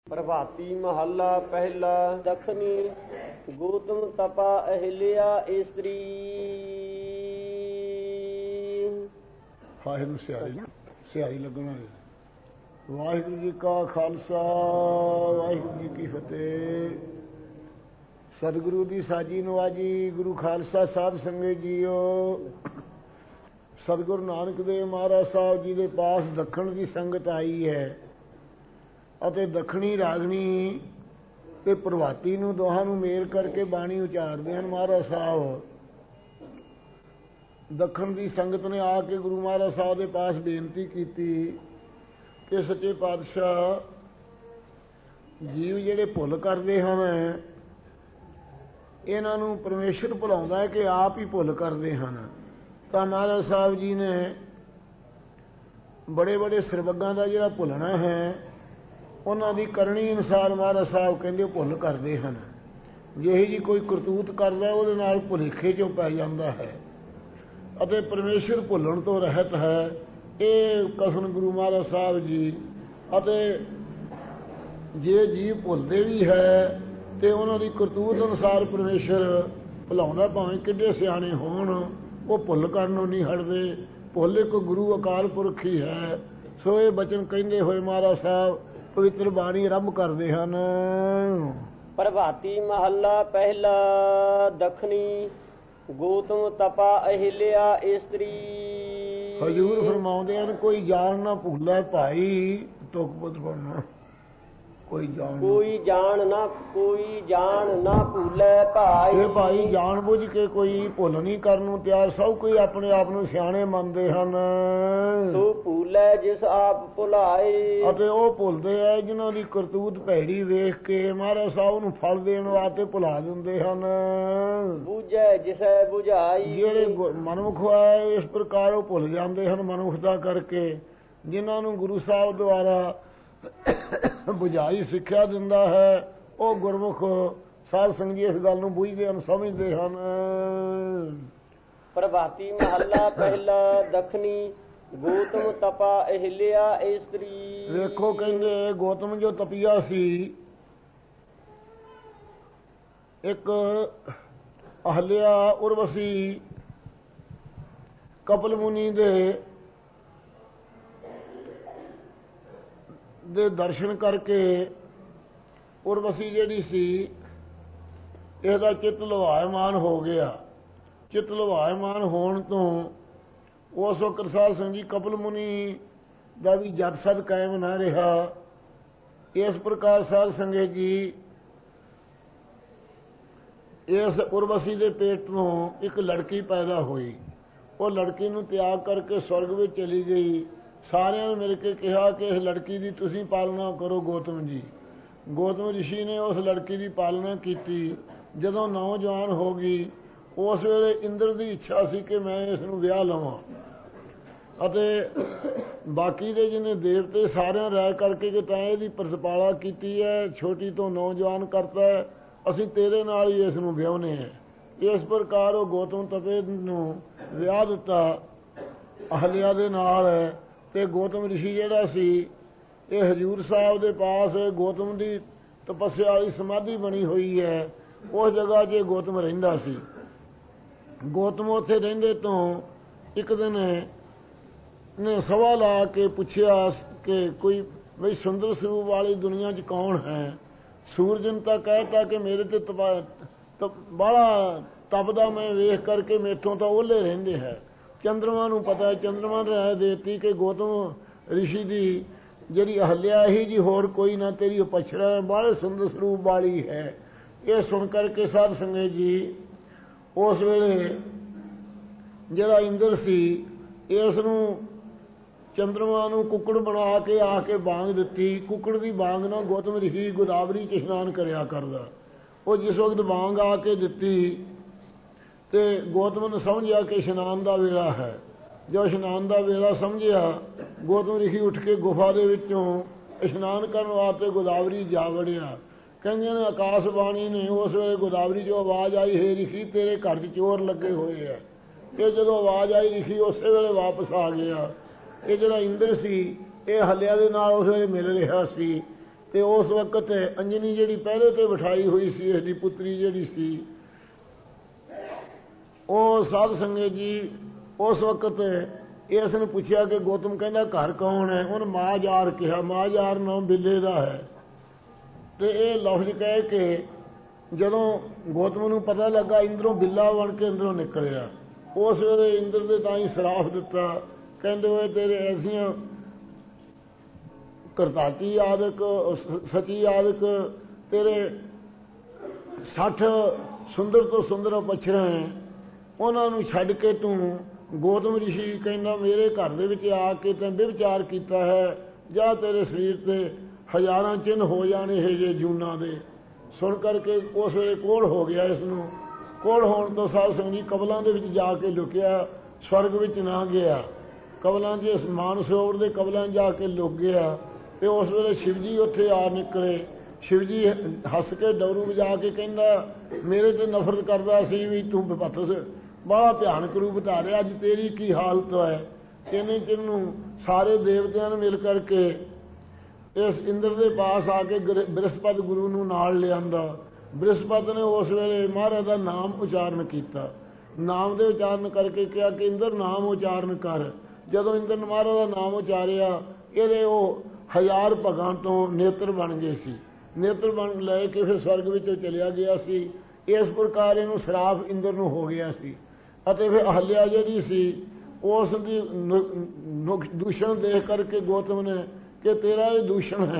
ਪ੍ਰਭਾਤੀ ਮਹੱਲਾ ਪਹਿਲਾ। ਦਖਣੀ ਗੌਤਮ ਤਪਾ ਅਹਿਲਿਆ ਇਸਤਰੀ। ਹਾਏ ਨੂੰ ਸਿਆਰੀ ਲੱਗਣਾ। ਵਾਹਿਗੁਰੂ ਜੀ ਕਾ ਖਾਲਸਾ, ਵਾਹਿਗੁਰੂ ਜੀ ਕੀ ਫਤਿਹ। ਸਤਿਗੁਰੂ ਦੀ ਸਾਜੀ ਨਵਾਜੀ, ਗੁਰੂ ਖਾਲਸਾ ਸਾਧ ਸੰਗਤ ਜੀਓ। ਸਤਿਗੁਰੂ ਨਾਨਕ ਦੇਵ ਮਹਾਰਾਜ ਸਾਹਿਬ ਜੀ ਦੇ ਪਾਸ ਦੱਖਣ ਦੀ ਸੰਗਤ ਆਈ ਹੈ ਅਤੇ ਦੱਖਣੀ ਰਾਗਣੀ ਤੇ ਪ੍ਰਭਾਤੀ ਨੂੰ ਦੋਹਾਂ ਨੂੰ ਮੇਲ ਕਰਕੇ ਬਾਣੀ ਉਚਾਰਦੇ ਹਨ ਮਹਾਰਾਜ ਸਾਹਿਬ। ਦੱਖਣ ਦੀ ਸੰਗਤ ਨੇ ਆ ਕੇ ਗੁਰੂ ਮਹਾਰਾਜ ਸਾਹਿਬ ਦੇ ਪਾਸ ਬੇਨਤੀ ਕੀਤੀ ਕਿ ਸੱਚੇ ਪਾਤਸ਼ਾਹ, ਜੀਵ ਜਿਹੜੇ ਭੁੱਲ ਕਰਦੇ ਹਨ ਇਹਨਾਂ ਨੂੰ ਪਰਮੇਸ਼ਰ ਭੁਲਾਉਂਦਾ ਹੈ ਕਿ ਆਪ ਹੀ ਭੁੱਲ ਕਰਦੇ ਹਨ। ਤਾਂ ਮਹਾਰਾਜ ਸਾਹਿਬ ਜੀ ਨੇ ਬੜੇ ਬੜੇ ਸਰਬੱਗਾਂ ਦਾ ਜਿਹੜਾ ਭੁੱਲਣਾ ਹੈ ਉਹਨਾਂ ਦੀ ਕਰਨੀ ਅਨੁਸਾਰ ਮਹਾਰਾਜ ਸਾਹਿਬ ਕਹਿੰਦੇ ਭੁੱਲ ਕਰਦੇ ਹਨ। ਜਿਹੀ ਜੀ ਕੋਈ ਕਰਤੂਤ ਕਰਦਾ ਉਹਦੇ ਨਾਲ ਭੁਲੇਖੇ 'ਚੋਂ ਪੈ ਜਾਂਦਾ ਹੈ ਅਤੇ ਪਰਮੇਸ਼ਰ ਭੁੱਲਣ ਤੋਂ ਰਹਿਤ ਹੈ। ਇਹ ਕਥਨ ਗੁਰੂ ਮਹਾਰਾਜ ਸਾਹਿਬ ਜੀ। ਅਤੇ ਜੇ ਜੀਵ ਭੁੱਲਦੇ ਵੀ ਹੈ ਤੇ ਉਹਨਾਂ ਦੀ ਕਰਤੂਤ ਅਨੁਸਾਰ ਪਰਮੇਸ਼ਰ ਭੁਲਾਉਂਦਾ, ਭਾਵੇਂ ਕਿੱਡੇ ਸਿਆਣੇ ਹੋਣ ਉਹ ਭੁੱਲ ਕਰਨੋਂ ਨਹੀਂ ਹਟਦੇ। ਭੁੱਲ ਇੱਕ ਗੁਰੂ ਅਕਾਲ ਪੁਰਖ ਹੀ ਹੈ। ਸੋ ਇਹ ਬਚਨ ਕਹਿੰਦੇ ਹੋਏ ਮਹਾਰਾਜ ਸਾਹਿਬ ਪਵਿੱਤਰ ਬਾਣੀ ਆਰੰਭ ਕਰਦੇ ਹਨ। ਪ੍ਰਭਾਤੀ ਮਹੱਲਾ ਪਹਿਲਾ। ਦਖਣੀ ਗੌਤਮ ਤਪਾ ਅਹਿਲਿਆ ਇਸਤਰੀ। ਹਜ਼ੂਰ ਫਰਮਾਉਂਦੇ ਹਨ, ਕੋਈ ਜਾਣ ਨਾ ਭੁੱਲੇ ਭਾਈ। ਤੁਕ ਪੁੱਤ ਪੜਨਾ। ਕੋਈ ਜਾਣ ਨਾ ਭੁੱਲੇ ਭਾਈ। ਇਹ ਭਾਈ ਜਾਣ ਬੁੱਝ ਕੇ ਕੋਈ ਭੁੱਲ ਨਹੀਂ ਕਰਨ ਨੂੰ ਤਿਆਰ। ਸਭ ਕੋਈ ਆਪਣੇ ਆਪ ਨੂੰ ਸਿਆਣੇ ਮੰਨਦੇ ਹਨ। ਸੋ ਭੁੱਲੇ ਜਿਸ ਆਪ ਭੁਲਾਏ। ਅਤੇ ਉਹ ਭੁੱਲਦੇ ਐ ਜਿਨ੍ਹਾਂ ਦੀ ਕਰਤੂਤ ਭੈੜੀ ਵੇਖ ਕੇ ਮਹਾਰਾਜ ਸਾਹਿਬ ਨੂੰ ਫਲ ਦੇਣ ਵਾਸਤੇ ਭੁਲਾ ਦਿੰਦੇ ਹਨ। ਬੁਝੈ ਜਿਸੈ ਬੁਝਾਈ। ਜਿਹੜੇ ਮਨੁੱਖ ਹੈ ਇਸ ਪ੍ਰਕਾਰ ਉਹ ਭੁੱਲ ਜਾਂਦੇ ਹਨ ਮਨੁੱਖਤਾ ਕਰਕੇ। ਜਿਨ੍ਹਾਂ ਨੂੰ ਗੁਰੂ ਸਾਹਿਬ ਦੁਆਰਾ ਬੁਝਾਈ ਸਿੱਖਿਆ ਦਿੰਦਾ ਹੈ ਉਹ ਗੁਰਮੁਖ ਸਾਧ ਸੰਗਤ ਇਸ ਗੱਲ ਨੂੰ ਬੁਝਦੇ ਹਨ, ਸਮਝਦੇ ਹਨ। ਪ੍ਰਭਾਤੀ ਮਹੱਲਾ ਪਹਿਲਾ। ਦਖਣੀ ਗੌਤਮ ਤਪਾ ਅਹਿਲਿਆ ਇਸਤਰੀ। ਵੇਖੋ ਕਹਿੰਦੇ ਗੌਤਮ ਜੋ ਤਪੀਆ ਸੀ, ਇੱਕ ਅਹਲਿਆ ਉਰਵਸੀ ਕਪਲ ਮੁਨੀ ਦੇ ਦਰਸ਼ਨ ਕਰਕੇ ਉਰਵਸੀ ਜਿਹੜੀ ਸੀ ਇਹਦਾ ਚਿੱਤ ਲਵਾਇਮਾਨ ਹੋ ਗਿਆ। ਚਿੱਤ ਲਵਾਇਮਾਨ ਹੋਣ ਤੋਂ ਉਸ ਵਕਤ ਸਾਧ ਸੰਗਤ ਜੀ ਕਪਲ ਮੁਨੀ ਦਾ ਵੀ ਜਦ ਸਦ ਕਾਇਮ ਨਾ ਰਿਹਾ। ਇਸ ਪ੍ਰਕਾਰ ਸਾਧ ਸੰਗਤ ਜੀ ਇਸ ਉਰਵਸੀ ਦੇ ਪੇਟ ਤੋਂ ਇੱਕ ਲੜਕੀ ਪੈਦਾ ਹੋਈ। ਉਹ ਲੜਕੀ ਨੂੰ ਤਿਆਗ ਕਰਕੇ ਸਵਰਗ ਵਿੱਚ ਚਲੀ ਗਈ। ਸਾਰਿਆਂ ਨੇ ਮਿਲ ਕੇ ਕਿਹਾ ਕਿ ਇਸ ਲੜਕੀ ਦੀ ਤੁਸੀਂ ਪਾਲਣਾ ਕਰੋ ਗੌਤਮ ਜੀ। ਗੌਤਮ ਰਿਸ਼ੀ ਨੇ ਉਸ ਲੜਕੀ ਦੀ ਪਾਲਣਾ ਕੀਤੀ। ਜਦੋਂ ਨੌਜਵਾਨ ਹੋ ਗਈ ਉਸ ਵੇਲੇ ਇੰਦਰ ਦੀ ਇੱਛਾ ਸੀ ਕਿ ਮੈਂ ਇਸ ਨੂੰ ਵਿਆਹ ਲਵਾਂ ਅਤੇ ਬਾਕੀ ਦੇ ਜਿਹਨੇ ਦੇਵਤੇ ਸਾਰਿਆਂ ਰਾਏ ਕਰਕੇ ਕਿ ਤਾਂ ਇਹਦੀ ਪ੍ਰਤਪਾਲਾ ਕੀਤੀ ਹੈ, ਛੋਟੀ ਤੋਂ ਨੌਜਵਾਨ ਕਰਤਾ, ਅਸੀਂ ਤੇਰੇ ਨਾਲ ਹੀ ਇਸ ਨੂੰ ਵਿਆਹੁਨੇ ਹੈ। ਇਸ ਪ੍ਰਕਾਰ ਉਹ ਗੌਤਮ ਤਪੇ ਨੂੰ ਵਿਆਹ ਦਿੱਤਾ ਅਹਲਿਆ ਦੇ ਨਾਲ। ਤੇ ਗੌਤਮ ਰਿਸ਼ੀ ਜਿਹੜਾ ਸੀ ਇਹ ਹਜ਼ੂਰ ਸਾਹਿਬ ਦੇ ਪਾਸ ਗੌਤਮ ਦੀ ਤਪੱਸਿਆ ਵਾਲੀ ਸਮਾਧੀ ਬਣੀ ਹੋਈ ਹੈ। ਉਸ ਜਗ੍ਹਾ 'ਚ ਗੌਤਮ ਰਹਿੰਦਾ ਸੀ। ਗੌਤਮ ਉੱਥੇ ਰਹਿੰਦੇ ਤੋਂ ਇੱਕ ਦਿਨ ਨੇ ਸਵਾ ਲਾ ਕੇ ਪੁੱਛਿਆ ਕਿ ਕੋਈ ਬਈ ਸੁੰਦਰ ਸਰੂਪ ਵਾਲੀ ਦੁਨੀਆ 'ਚ ਕੌਣ ਹੈ। ਸੂਰਜ ਨੇ ਤਾਂ ਕਹਿਤਾ ਕਿ ਮੇਰੇ ਤੇ ਬਾਹਲਾ ਤਪਦਾ ਮੈਂ ਵੇਖ ਕਰਕੇ ਮੇਥੋਂ ਤਾਂ ਉਹਲੇ ਰਹਿੰਦੇ ਹੈ। ਚੰਦਰਮਾ ਨੂੰ ਪਤਾ, ਚੰਦਰਮਾ ਨੇ ਰਾਏ ਦੇਤੀ ਕਿ ਗੌਤਮ ਰਿਸ਼ੀ ਦੀ ਜਿਹੜੀ ਅਹਲਿਆ ਹੀ ਜੀ ਹੋਰ ਕੋਈ ਨਾ, ਤੇਰੀ ਪਛੜਾ ਬਾਹਲੇ ਸੁੰਦਰ ਸਰੂਪ ਵਾਲੀ ਹੈ। ਇਹ ਸੁਣ ਕਰਕੇ ਸਾਧ ਸੰਗਤ ਜੀ ਉਸ ਵੇਲੇ ਜਿਹੜਾ ਇੰਦਰ ਸੀ ਇਸ ਨੂੰ ਚੰਦਰਮਾ ਨੂੰ ਕੁੱਕੜ ਬਣਾ ਕੇ ਆ ਕੇ ਬਾਂਗ ਦਿੱਤੀ। ਕੁੱਕੜ ਦੀ ਬਾਂਗ ਨਾਲ ਗੌਤਮ ਰਿਸ਼ੀ ਗੋਦਾਵਰੀ 'ਚ ਇਸ਼ਨਾਨ ਕਰਿਆ ਕਰਦਾ। ਉਹ ਜਿਸ ਵਕਤ ਬਾਂਗ ਆ ਕੇ ਦਿੱਤੀ ਤੇ ਗੌਤਮ ਨੇ ਸਮਝਿਆ ਕਿ ਇਸ਼ਨਾਨ ਦਾ ਵੇਲਾ ਹੈ। ਜੋ ਇਸ਼ਨਾਨ ਦਾ ਵੇਲਾ ਸਮਝਿਆ ਗੌਤਮ ਰਿਸ਼ੀ ਉੱਠ ਕੇ ਗੁਫਾ ਦੇ ਵਿੱਚੋਂ ਇਸ਼ਨਾਨ ਕਰਨ ਵਾਸਤੇ ਗੋਦਾਵਰੀ ਜਾ ਵੜਿਆ। ਕਹਿੰਦੇ ਨੇ ਆਕਾਸ਼ਬਾਣੀ ਨੇ ਉਸ ਵੇਲੇ ਗੋਦਾਵਰੀ 'ਚੋਂ ਆਵਾਜ਼ ਆਈ, ਹੇ ਰਿਸ਼ੀ ਤੇਰੇ ਘਰ 'ਚ ਚੋਰ ਲੱਗੇ ਹੋਏ ਆ। ਇਹ ਜਦੋਂ ਆਵਾਜ਼ ਆਈ ਰਿਸ਼ੀ ਉਸੇ ਵੇਲੇ ਵਾਪਸ ਆ ਗਿਆ। ਇਹ ਜਿਹੜਾ ਇੰਦਰ ਸੀ ਇਹ ਹੱਲਿਆ ਦੇ ਨਾਲ ਉਸ ਵੇਲੇ ਮਿਲ ਰਿਹਾ ਸੀ। ਤੇ ਉਸ ਵਕਤ ਅੰਜਨੀ ਜਿਹੜੀ ਪਹਿਰੇ ਤੇ ਬਿਠਾਈ ਹੋਈ ਸੀ, ਇਹਦੀ ਪੁੱਤਰੀ ਜਿਹੜੀ ਸੀ, ਉਹ ਸਾਧ ਸੰਗਤ ਜੀ ਉਸ ਵਕਤ ਇਸ ਨੂੰ ਪੁੱਛਿਆ ਕਿ ਗੌਤਮ ਕਹਿੰਦਾ ਘਰ ਕੌਣ ਹੈ? ਉਹਨੇ ਮਾਜਾਰ ਕਿਹਾ। ਮਾਜਾਰ ਨਾਮ ਬਿੱਲੇ ਦਾ ਹੈ। ਤੇ ਇਹ ਲਫ਼ਜ਼ ਕਹਿ ਕੇ ਜਦੋਂ ਗੌਤਮ ਨੂੰ ਪਤਾ ਲੱਗਾ, ਇੰਦਰੋਂ ਬਿੱਲਾ ਬਣ ਕੇ ਅੰਦਰੋਂ ਨਿਕਲਿਆ। ਉਸ ਵੇਲੇ ਇੰਦਰ ਦੇ ਤਾਂ ਹੀ ਸਰਾਫ ਦਿੱਤਾ, ਕਹਿੰਦੇ ਹੋਏ ਤੇਰੇ ਐਸੀਆਂ ਕਰਤਾਤੀ ਆਦਿਕ ਸਚੀ ਆਦਿਕ ਤੇਰੇ 60 ਸੁੰਦਰ ਤੋਂ ਸੁੰਦਰ ਪਛੜਾ ਹੈ, ਉਹਨਾਂ ਨੂੰ ਛੱਡ ਕੇ ਤੂੰ ਗੌਤਮ ਰਿਸ਼ੀ ਕਹਿੰਦਾ ਮੇਰੇ ਘਰ ਦੇ ਵਿੱਚ ਆ ਕੇ ਤੈਂ ਵਿਵਚਾਰ ਕੀਤਾ ਹੈ, ਜਾਂ ਤੇਰੇ ਸਰੀਰ ਤੇ ਹਜ਼ਾਰਾਂ ਚਿੰਨ੍ਹ ਹੋ ਜਾਣੇ ਹੈ ਜੇ ਜੂਨਾਂ ਦੇ। ਸੁਣ ਕਰਕੇ ਉਸ ਵੇਲੇ ਕੋੜ ਹੋ ਗਿਆ। ਇਸ ਨੂੰ ਕੋੜ ਹੋਣ ਤੋਂ ਸਾਧ ਸੰਗਤ ਜੀ ਕਬਲਾਂ ਦੇ ਵਿੱਚ ਜਾ ਕੇ ਲੁਕਿਆ, ਸਵਰਗ ਵਿੱਚ ਨਾ ਗਿਆ। ਕਬਲਾਂ 'ਚ ਮਾਨ ਸਰੋਵਰ ਦੇ ਕਬਲਾਂ 'ਚ ਜਾ ਕੇ ਲੁਕ ਗਿਆ। ਤੇ ਉਸ ਵੇਲੇ ਸ਼ਿਵ ਜੀ ਉੱਥੇ ਆ ਨਿਕਲੇ। ਸ਼ਿਵ ਜੀ ਹੱਸ ਕੇ ਡਮਰੂ ਵਜਾ ਕੇ ਕਹਿੰਦਾ ਮੇਰੇ ਤੇ ਨਫ਼ਰਤ ਕਰਦਾ ਸੀ ਵੀ ਤੂੰ ਬਪਤਸ ਬੜਾ ਭਿਆਨਕ ਰੂਪ ਧਾਰਿਆ, ਅੱਜ ਤੇਰੀ ਕੀ ਹਾਲਤ ਹੈ। ਇਹਨੇ ਚਿੰਨੂ ਸਾਰੇ ਦੇਵਤਿਆਂ ਨੇ ਮਿਲ ਕਰਕੇ ਇਸ ਇੰਦਰ ਦੇ ਪਾਸ ਆ ਕੇ ਬ੍ਰਿਹਸਪਤ ਗੁਰੂ ਨੂੰ ਨਾਲ ਲਿਆਂਦਾ। ਬ੍ਰਿਹਸਪਤ ਨੇ ਉਸ ਵੇਲੇ ਮਹਾਰਾਜ ਦਾ ਨਾਮ ਉਚਾਰਨ ਕੀਤਾ। ਨਾਮ ਦੇ ਉਚਾਰਨ ਕਰਕੇ ਕਿਹਾ ਕਿ ਇੰਦਰ ਨਾਮ ਉਚਾਰਨ ਕਰ। ਜਦੋਂ ਇੰਦਰ ਨੇ ਮਹਾਰਾਜ ਦਾ ਨਾਮ ਉਚਾਰਿਆ, ਇਹਦੇ ਉਹ 1000 ਭਗਾਂ ਤੋਂ ਨੇਤਰ ਬਣ ਗਏ ਸੀ। ਨੇਤਰ ਬਣ ਲੈ ਕੇ ਫਿਰ ਸਵਰਗ ਵਿੱਚੋਂ ਚਲਿਆ ਗਿਆ ਸੀ। ਇਸ ਪ੍ਰਕਾਰ ਇਹਨੂੰ ਸਰਾਪ ਇੰਦਰ ਨੂੰ ਹੋ ਗਿਆ ਸੀ। ਅਤੇ ਫਿਰ ਅਹਲਿਆ ਜਿਹੜੀ ਸੀ ਉਸ ਦੀ ਦੂਸ਼ਣ ਦੇਖ ਕਰਕੇ ਗੌਤਮ ਨੇ ਕਿ ਤੇਰਾ ਇਹ ਦੂਸ਼ਣ ਹੈ,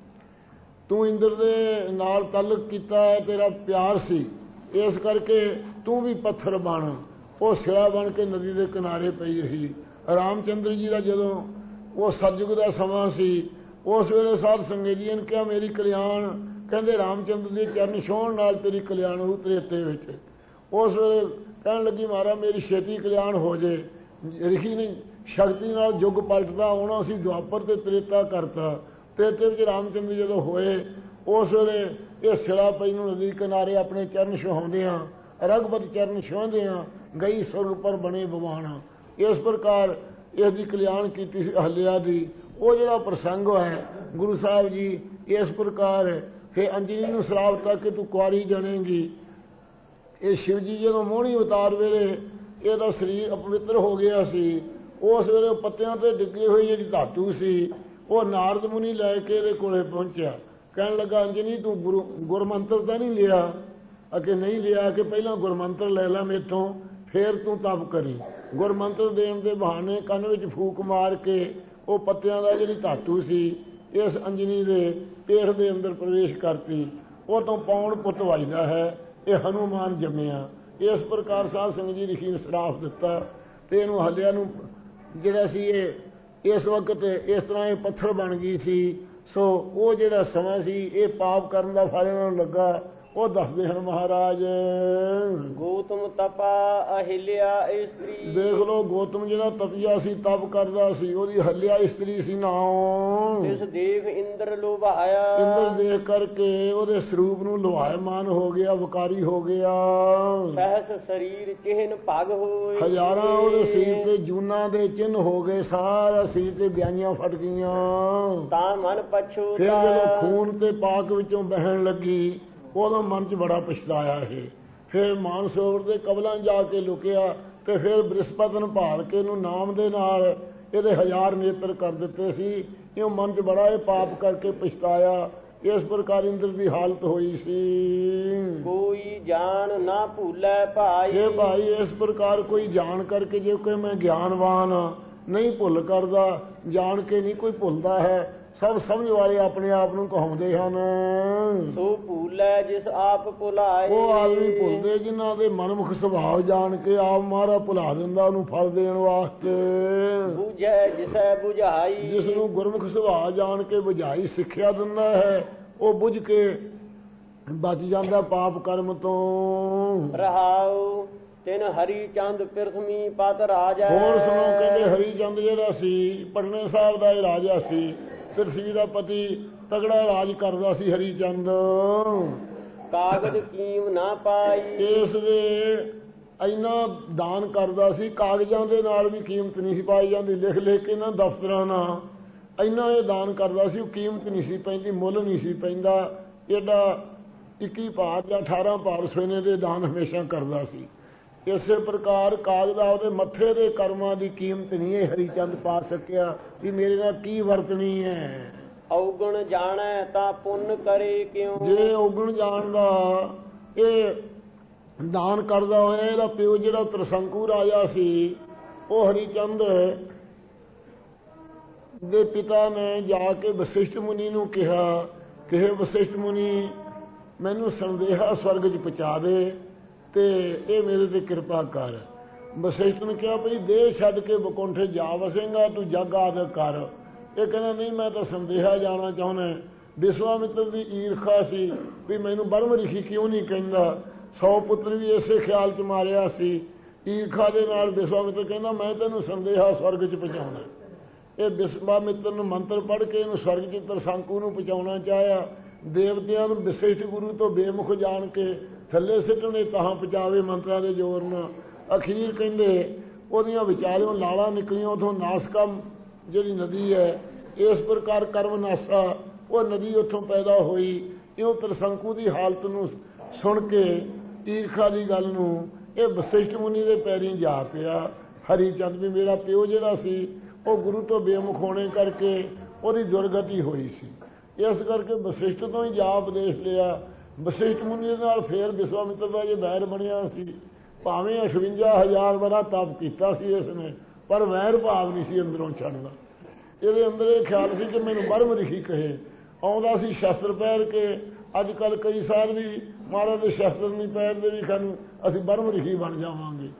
ਤੂੰ ਇੰਦਰ ਦੇ ਨਾਲ ਤਾਲੁਕ ਕੀਤਾ ਹੈ, ਤੇਰਾ ਪਿਆਰ ਸੀ, ਇਸ ਕਰਕੇ ਤੂੰ ਵੀ ਪੱਥਰ ਬਣ। ਉਹ ਸਿਲਾ ਬਣ ਕੇ ਨਦੀ ਦੇ ਕਿਨਾਰੇ ਪਈ ਰਹੀ। ਰਾਮਚੰਦਰ ਜੀ ਦਾ ਜਦੋਂ ਉਹ ਸਤਯੁਗ ਦਾ ਸਮਾਂ ਸੀ, ਉਸ ਵੇਲੇ ਸਾਧ ਸੰਗਤ ਜੀ ਨੇ ਕਿਹਾ ਮੇਰੀ ਕਲਿਆਣ, ਕਹਿੰਦੇ ਰਾਮਚੰਦਰ ਦੇ ਚਰਨ ਛੋਹਣ ਨਾਲ ਤੇਰੀ ਕਲਿਆਣ ਹੋਊ ਤ੍ਰੇਤੇ ਵਿੱਚ। ਉਸ ਵੇਲੇ ਕਹਿਣ ਲੱਗੀ ਮਹਾਰਾਜ ਮੇਰੀ ਛੇਤੀ ਕਲਿਆਣ ਹੋ ਜੇ। ਰਿਖੀ ਨੇ ਸ਼ਕਤੀ ਨਾਲ ਯੁੱਗ ਪਲਟਦਾ ਆਉਣਾ ਸੀ, ਦੁਆਪਰ ਤੇ ਤ੍ਰੇਤਾ ਕਰਤਾ। ਤ੍ਰੇਤੇ ਵਿੱਚ ਰਾਮਚੰਦਰ ਜਦੋਂ ਹੋਏ, ਉਸ ਵੇਲੇ ਇਹ ਸਿਲਾ ਪਈ ਨੂੰ ਨਦੀ ਕਿਨਾਰੇ ਆਪਣੇ ਚਰਨ ਛੁਹਾਉਂਦਿਆਂ, ਰਘਬਤ ਚਰਨ ਛੁਹਾਉਂਦਿਆਂ ਗਈ ਸੁਰਗ ਪਰ ਬਣੇ ਬਵਾਣਾ। ਇਸ ਪ੍ਰਕਾਰ ਇਸ ਦੀ ਕਲਿਆਣ ਕੀਤੀ ਸੀ ਅਹਲਿਆ ਦੀ। ਉਹ ਜਿਹੜਾ ਪ੍ਰਸੰਗ ਹੈ ਗੁਰੂ ਸਾਹਿਬ ਜੀ ਇਸ ਪ੍ਰਕਾਰ ਫਿਰ ਅੰਜਨੀ ਨੂੰ ਸਰਾਪ ਦਿੱਤਾ ਕਿ ਤੂੰ ਕੁਆਰੀ ਜਾਣੇਗੀ। ਇਹ ਸ਼ਿਵ ਜੀ ਜਦੋਂ ਮੋਹਣੀ ਅਵਤਾਰ ਵੇਲੇ ਇਹਦਾ ਸਰੀਰ ਅਪਵਿੱਤਰ ਹੋ ਗਿਆ ਸੀ, ਉਸ ਵੇਲੇ ਪੱਤਿਆਂ ਤੇ ਡਿੱਗੀ ਹੋਈ ਜਿਹੜੀ ਧਾਤੂ ਸੀ ਉਹ ਨਾਰਦ ਮੁਨੀ ਲੈ ਕੇ ਇਹਦੇ ਕੋਲੇ ਪਹੁੰਚਿਆ। ਕਹਿਣ ਲੱਗਾ ਅੰਜਨੀ ਤੂੰ ਗੁਰਮੰਤਰ ਤਾਂ ਨਹੀਂ ਲਿਆ? ਅੱਗੇ ਨਹੀਂ ਲਿਆ ਕਿ ਪਹਿਲਾਂ ਗੁਰਮੰਤਰ ਲੈ ਲਾ ਮੇਥੋਂ, ਫੇਰ ਤੂੰ ਤਪ ਕਰੀ। ਗੁਰਮੰਤਰ ਦੇਣ ਦੇ ਬਹਾਨੇ ਕੰਨ ਵਿੱਚ ਫੂਕ ਮਾਰ ਕੇ ਉਹ ਪੱਤਿਆਂ ਦਾ ਜਿਹੜੀ ਧਾਤੂ ਸੀ ਇਸ ਅੰਜਨੀ ਦੇ ਪੇਟ ਦੇ ਅੰਦਰ ਪ੍ਰਵੇਸ਼ ਕਰਤੀ। ਉਹ ਤੋਂ ਪੌਣ ਪੁੱਤ ਵੱਜਦਾ ਹੈ, ਇਹ ਹਨੂਮਾਨ ਜੰਮਿਆ। ਇਸ ਪ੍ਰਕਾਰ ਸਾਧ ਸੰਗਤ ਜੀ ਰਿਸ਼ੀ ਨੇ ਸਰਾਪ ਦਿੱਤਾ ਤੇ ਇਹਨੂੰ ਹੱਲਿਆ ਨੂੰ ਜਿਹੜਾ ਸੀ ਇਹ ਇਸ ਵਕਤ ਇਸ ਤਰ੍ਹਾਂ ਇਹ ਪੱਥਰ ਬਣ ਗਈ ਸੀ। ਸੋ ਉਹ ਜਿਹੜਾ ਸਮਾਂ ਸੀ ਇਹ ਪਾਪ ਕਰਨ ਦਾ ਫਲ ਇਹਨਾਂ ਨੂੰ ਲੱਗਾ। ਉਹ ਦੱਸਦੇ ਹਨ ਮਹਾਰਾਜ ਗੌਤਮ ਤਪਾ ਅਹਿਲਿਆ ਇਸਤਰੀ। ਦੇਖ ਲੋ ਗੌਤਮ ਜਿਹੜਾ ਤਪਿਆ ਸੀ, ਤਪ ਕਰਦਾ ਸੀ, ਉਹਦੀ ਹੱਲਿਆ ਇਸਤਰੀ ਸੀ ਨਾਮ। ਇਸ ਦੇਖ ਇੰਦਰ ਲੋਭਾਇਆ। ਇੰਦਰ ਦੇਖ ਕਰਕੇ ਉਹਦੇ ਸਰੂਪ ਨੂੰ ਲੋਹਾਇਮਾਨ ਹੋ ਗਿਆ, ਵਿਕਾਰੀ ਹੋ ਗਿਆ। ਸਹਸ ਸਰੀਰ ਚਿਹਨ ਭਗ ਹੋਏ। ਹਜ਼ਾਰਾਂ ਉਹਦੇ ਸਰੀਰ ਤੇ ਜੂਨਾਂ ਦੇ ਚਿੰਨ ਹੋ ਗਏ, ਸਾਰਾ ਸਰੀਰ ਤੇ ਬਿਆਈਆਂ ਫਟ ਗਈਆਂ। ਤਾਂ ਮਨ ਪਛੋਤਾ। ਫਿਰ ਜਦੋਂ ਖੂਨ ਤੇ ਪਾਕ ਵਿੱਚੋਂ ਬਹਿਣ ਲੱਗੀ ਉਦੋਂ ਮਨ 'ਚ ਬੜਾ ਪਛਤਾਇਆ ਇਹ। ਫਿਰ ਮਾਨ ਸਰੋਵਰ ਦੇ ਕਬਲਾਂ ਜਾ ਕੇ ਲੁਕਿਆ ਤੇ ਫਿਰ ਬ੍ਰਿਹਸਪਤ ਨੂੰ ਭਾਲ ਕੇ ਇਹਨੂੰ ਨਾਮ ਦੇ ਨਾਲ ਇਹਦੇ 1000 ਨੇਤਰ ਕਰ ਦਿੱਤੇ ਸੀ। ਇਹ ਮਨ 'ਚ ਬੜਾ ਇਹ ਪਾਪ ਕਰਕੇ ਪਛਤਾਇਆ। ਇਸ ਪ੍ਰਕਾਰ ਇੰਦਰ ਦੀ ਹਾਲਤ ਹੋਈ ਸੀ। ਕੋਈ ਜਾਣ ਨਾ ਭੁੱਲੇ ਭਾਈ। ਇਹ ਭਾਈ ਇਸ ਪ੍ਰਕਾਰ ਕੋਈ ਜਾਣ ਕਰਕੇ, ਜੇ ਕੋਈ ਮੈਂ ਗਿਆਨਵਾਨ ਨਹੀਂ ਭੁੱਲ ਕਰਦਾ, ਜਾਣ ਕੇ ਨਹੀਂ ਕੋਈ ਭੁੱਲਦਾ ਹੈ। ਸਭ ਸਮਝ ਵਾਲੇ ਆਪਣੇ ਆਪ ਨੂੰ ਕਹਾਉਂਦੇ ਹਨ। ਸੋ ਭੁੱਲੇ ਜਿਸ ਆਪ ਭੁਲਾਏ। ਉਹ ਆਦਮੀ ਭੁੱਲਦੇ ਜਿਨ੍ਹਾਂ ਦੇ ਮਨਮੁਖ ਸੁਭਾਅ ਜਾਣ ਕੇ ਆਪ ਮਹਾਰਾ ਭੁਲਾ ਦਿੰਦਾ ਉਹਨੂੰ ਫਲ ਦੇਣ ਵਾਸਤੇ। ਬੁਝੈ ਜਿਸੈ ਬੁਝਾਈ। ਜਿਸ ਨੂੰ ਗੁਰਮੁਖ ਸੁਭਾਅ ਜਾਣ ਕੇ ਬੁਝਾਈ ਸਿੱਖਿਆ ਦਿੰਦਾ ਹੈ, ਉਹ ਬੁਝ ਕੇ ਬਚ ਜਾਂਦਾ ਪਾਪ ਕਰਮ ਤੋਂ। ਰਹਾਉ ਤਿਨ ਹਰੀ ਚੰਦ ਪ੍ਰਿਥਵੀ ਪਤ ਰਾਜਾ। ਹੋਰ ਸੁਣੋ, ਕਹਿੰਦੇ ਹਰੀ ਚੰਦ ਜਿਹੜਾ ਸੀ ਪਟਨੇ ਸਾਹਿਬ ਦਾ ਇਹ ਰਾਜਾ ਸੀ, ਪ੍ਰਿਥਵੀ ਦਾ ਪਤੀ, ਤਗੜਾ ਰਾਜ ਕਰਦਾ ਸੀ ਹਰੀ ਚੰਦ। ਕਾਗਜ਼ ਕੀਮ ਨਾ ਪਾਈ। ਇਸ ਦੇ ਇੰਨਾ ਦਾਨ ਕਰਦਾ ਸੀ, ਕਾਗਜ਼ਾਂ ਦੇ ਨਾਲ ਵੀ ਕੀਮਤ ਨਹੀਂ ਸੀ ਪਾਈ ਜਾਂਦੀ। ਲਿਖ ਲਿਖ ਕੇ ਨਾ ਦਫ਼ਤਰਾਂ ਨਾਲ ਇੰਨਾ ਇਹ ਦਾਨ ਕਰਦਾ ਸੀ, ਉਹ ਕੀਮਤ ਨਹੀਂ ਸੀ ਪੈਂਦੀ, ਮੁੱਲ ਨਹੀਂ ਸੀ ਪੈਂਦਾ। ਐਡਾ 21 ਭਾਰ ਜਾਂ 18 ਭਾਰ ਸੋਨੇ ਦੇ ਦਾਨ ਹਮੇਸ਼ਾ ਕਰਦਾ ਸੀ। ਇਸੇ ਪ੍ਰਕਾਰ ਕਾਗਦਾ ਉਹਦੇ ਮੱਥੇ ਦੇ ਕਰਮਾਂ ਦੀ ਕੀਮਤ ਨਹੀਂ ਇਹ ਹਰੀਚੰਦ ਪਾ ਸਕਿਆ ਕਿ ਮੇਰੇ ਨਾਲ ਕੀ ਵਰਤਣੀ ਹੈ। ਔਗਣ ਜਾਣੈ ਤਾਂ ਪੁੰਨ ਕਰੇ ਕਿਉਂ। ਜੇ ਔਗਣ ਜਾਣਦਾ ਇਹ ਦਾਨ ਕਰਦਾ ਹੋਇਆ, ਇਹਦਾ ਪਿਓ ਜਿਹੜਾ ਤ੍ਰਿਸ਼ੰਕੂ ਰਾਜਾ ਸੀ, ਉਹ ਹਰੀਚੰਦ ਦੇ ਪਿਤਾ ਨੇ ਜਾ ਕੇ ਵਸਿਸ਼ਠ ਮੁਨੀ ਨੂੰ ਕਿਹਾ ਕਿ ਵਸਿਸ਼ਠ ਮੁਨੀ, ਮੈਨੂੰ ਸੰਦੇਹਾ ਸਵਰਗ 'ਚ ਪਹੁੰਚਾ ਦੇ ਤੇ ਇਹ ਮੇਰੇ ਤੇ ਕਿਰਪਾ ਕਰ। ਵਸਿਸ਼ਠ ਨੇ ਕਿਹਾ ਭਈ ਦੇਹ ਛੱਡ ਕੇ ਬਕੁੰਠੇ ਜਾ ਵਸੇਗਾ, ਤੂੰ ਜਗ ਆਦਿ ਕਰ। ਇਹ ਕਹਿੰਦਾ ਨਹੀਂ, ਮੈਂ ਤਾਂ ਸੰਦੇਹਾ ਜਾਣਾ ਚਾਹੁੰਦਾ। ਵਿਸ਼ਵਾਮਿੱਤਰ ਦੀ ਈਰਖਾ ਸੀ ਵੀ ਮੈਨੂੰ ਬਰਮ ਰਿਖੀ ਕਿਉਂ ਨਹੀਂ ਕਹਿੰਦਾ। 100 ਪੁੱਤਰ ਵੀ ਇਸੇ ਖਿਆਲ 'ਚ ਮਾਰਿਆ ਸੀ। ਈਰਖਾ ਦੇ ਨਾਲ ਵਿਸ਼ਵਾਮਿੱਤਰ ਕਹਿੰਦਾ ਮੈਂ ਤੈਨੂੰ ਸੰਦੇਹਾ ਸਵਰਗ 'ਚ ਪਹੁੰਚਾਉਣਾ। ਇਹ ਵਿਸ਼ਵਾਮਿੱਤਰ ਨੂੰ ਮੰਤਰ ਪੜ੍ਹ ਕੇ ਇਹਨੂੰ ਸਵਰਗ 'ਚ ਤ੍ਰਿਸ਼ੰਕੂ ਨੂੰ ਪਹੁੰਚਾਉਣਾ ਚਾਹਿਆ। ਦੇਵਤਿਆਂ ਨੂੰ ਵਸਿਸ਼ਠ ਗੁਰੂ ਤੋਂ ਬੇਮੁਖ ਜਾਣ ਕੇ ਥੱਲੇ ਸਿੱਟਣੇ ਤਾਂ ਪਹੁੰਚਾਵੇ ਮੰਤਰਾਂ ਦੇ ਜ਼ੋਰ ਨਾਲ। ਅਖੀਰ ਕਹਿੰਦੇ ਉਹਦੀਆਂ ਵਿਚਾਰਿਓਂ ਲਾਲਾਂ ਨਿਕਲੀਆਂ, ਉਥੋਂ ਨਾਸਕਾ ਜਿਹੜੀ ਨਦੀ ਹੈ, ਇਸ ਪ੍ਰਕਾਰ ਕਰਮ ਨਾਸਾ ਉਹ ਨਦੀ ਉੱਥੋਂ ਪੈਦਾ ਹੋਈ। ਇਉਂ ਤ੍ਰਿਸ਼ੰਕੂ ਦੀ ਹਾਲਤ ਨੂੰ ਸੁਣ ਕੇ ਈਰਖਾ ਦੀ ਗੱਲ ਨੂੰ ਇਹ ਵਸਿਸ਼ਠ ਮੁਨੀ ਦੇ ਪੈਰੀਂ ਜਾ ਪਿਆ। ਹਰੀਚੰਦ ਵੀ ਮੇਰਾ ਪਿਓ ਜਿਹੜਾ ਸੀ ਉਹ ਗੁਰੂ ਤੋਂ ਬੇਮੁਖ ਹੋਣੇ ਕਰਕੇ ਉਹਦੀ ਦੁਰਗਤੀ ਹੋਈ ਸੀ, ਇਸ ਕਰਕੇ ਵਸਿਸ਼ਠ ਤੋਂ ਹੀ ਜਾ ਉਪਦੇਸ਼ ਲਿਆ। ਵਸਿਸ਼ਠ ਮੁਨੀ ਦੇ ਨਾਲ ਫੇਰ ਵਿਸ਼ਵਾਮਿੱਤਰ ਦਾ ਜੇ ਵੈਰ ਬਣਿਆ ਸੀ, ਭਾਵੇਂ 58,000 ਵਾਰਾ ਤਪ ਕੀਤਾ ਸੀ ਇਸ ਨੇ, ਪਰ ਵੈਰ ਭਾਵ ਨਹੀਂ ਸੀ ਅੰਦਰੋਂ ਛੱਡਦਾ। ਇਹਦੇ ਅੰਦਰ ਇਹ ਖਿਆਲ ਸੀ ਕਿ ਮੈਨੂੰ ਬਰਮ ਰਿਖੀ ਕਹੇ। ਆਉਂਦਾ ਸੀ ਸ਼ਸਤਰ ਪਹਿਰ ਕੇ। ਅੱਜ ਕੱਲ੍ਹ ਕਈ ਸਾਲ ਵੀ ਮਹਾਰਾਜ ਦੇ ਸ਼ਸਤਰ ਨਹੀਂ ਪਹਿਨਦੇ ਵੀ ਸਾਨੂੰ ਅਸੀਂ ਬਰਮ ਰਿਖੀ ਬਣ ਜਾਵਾਂਗੇ।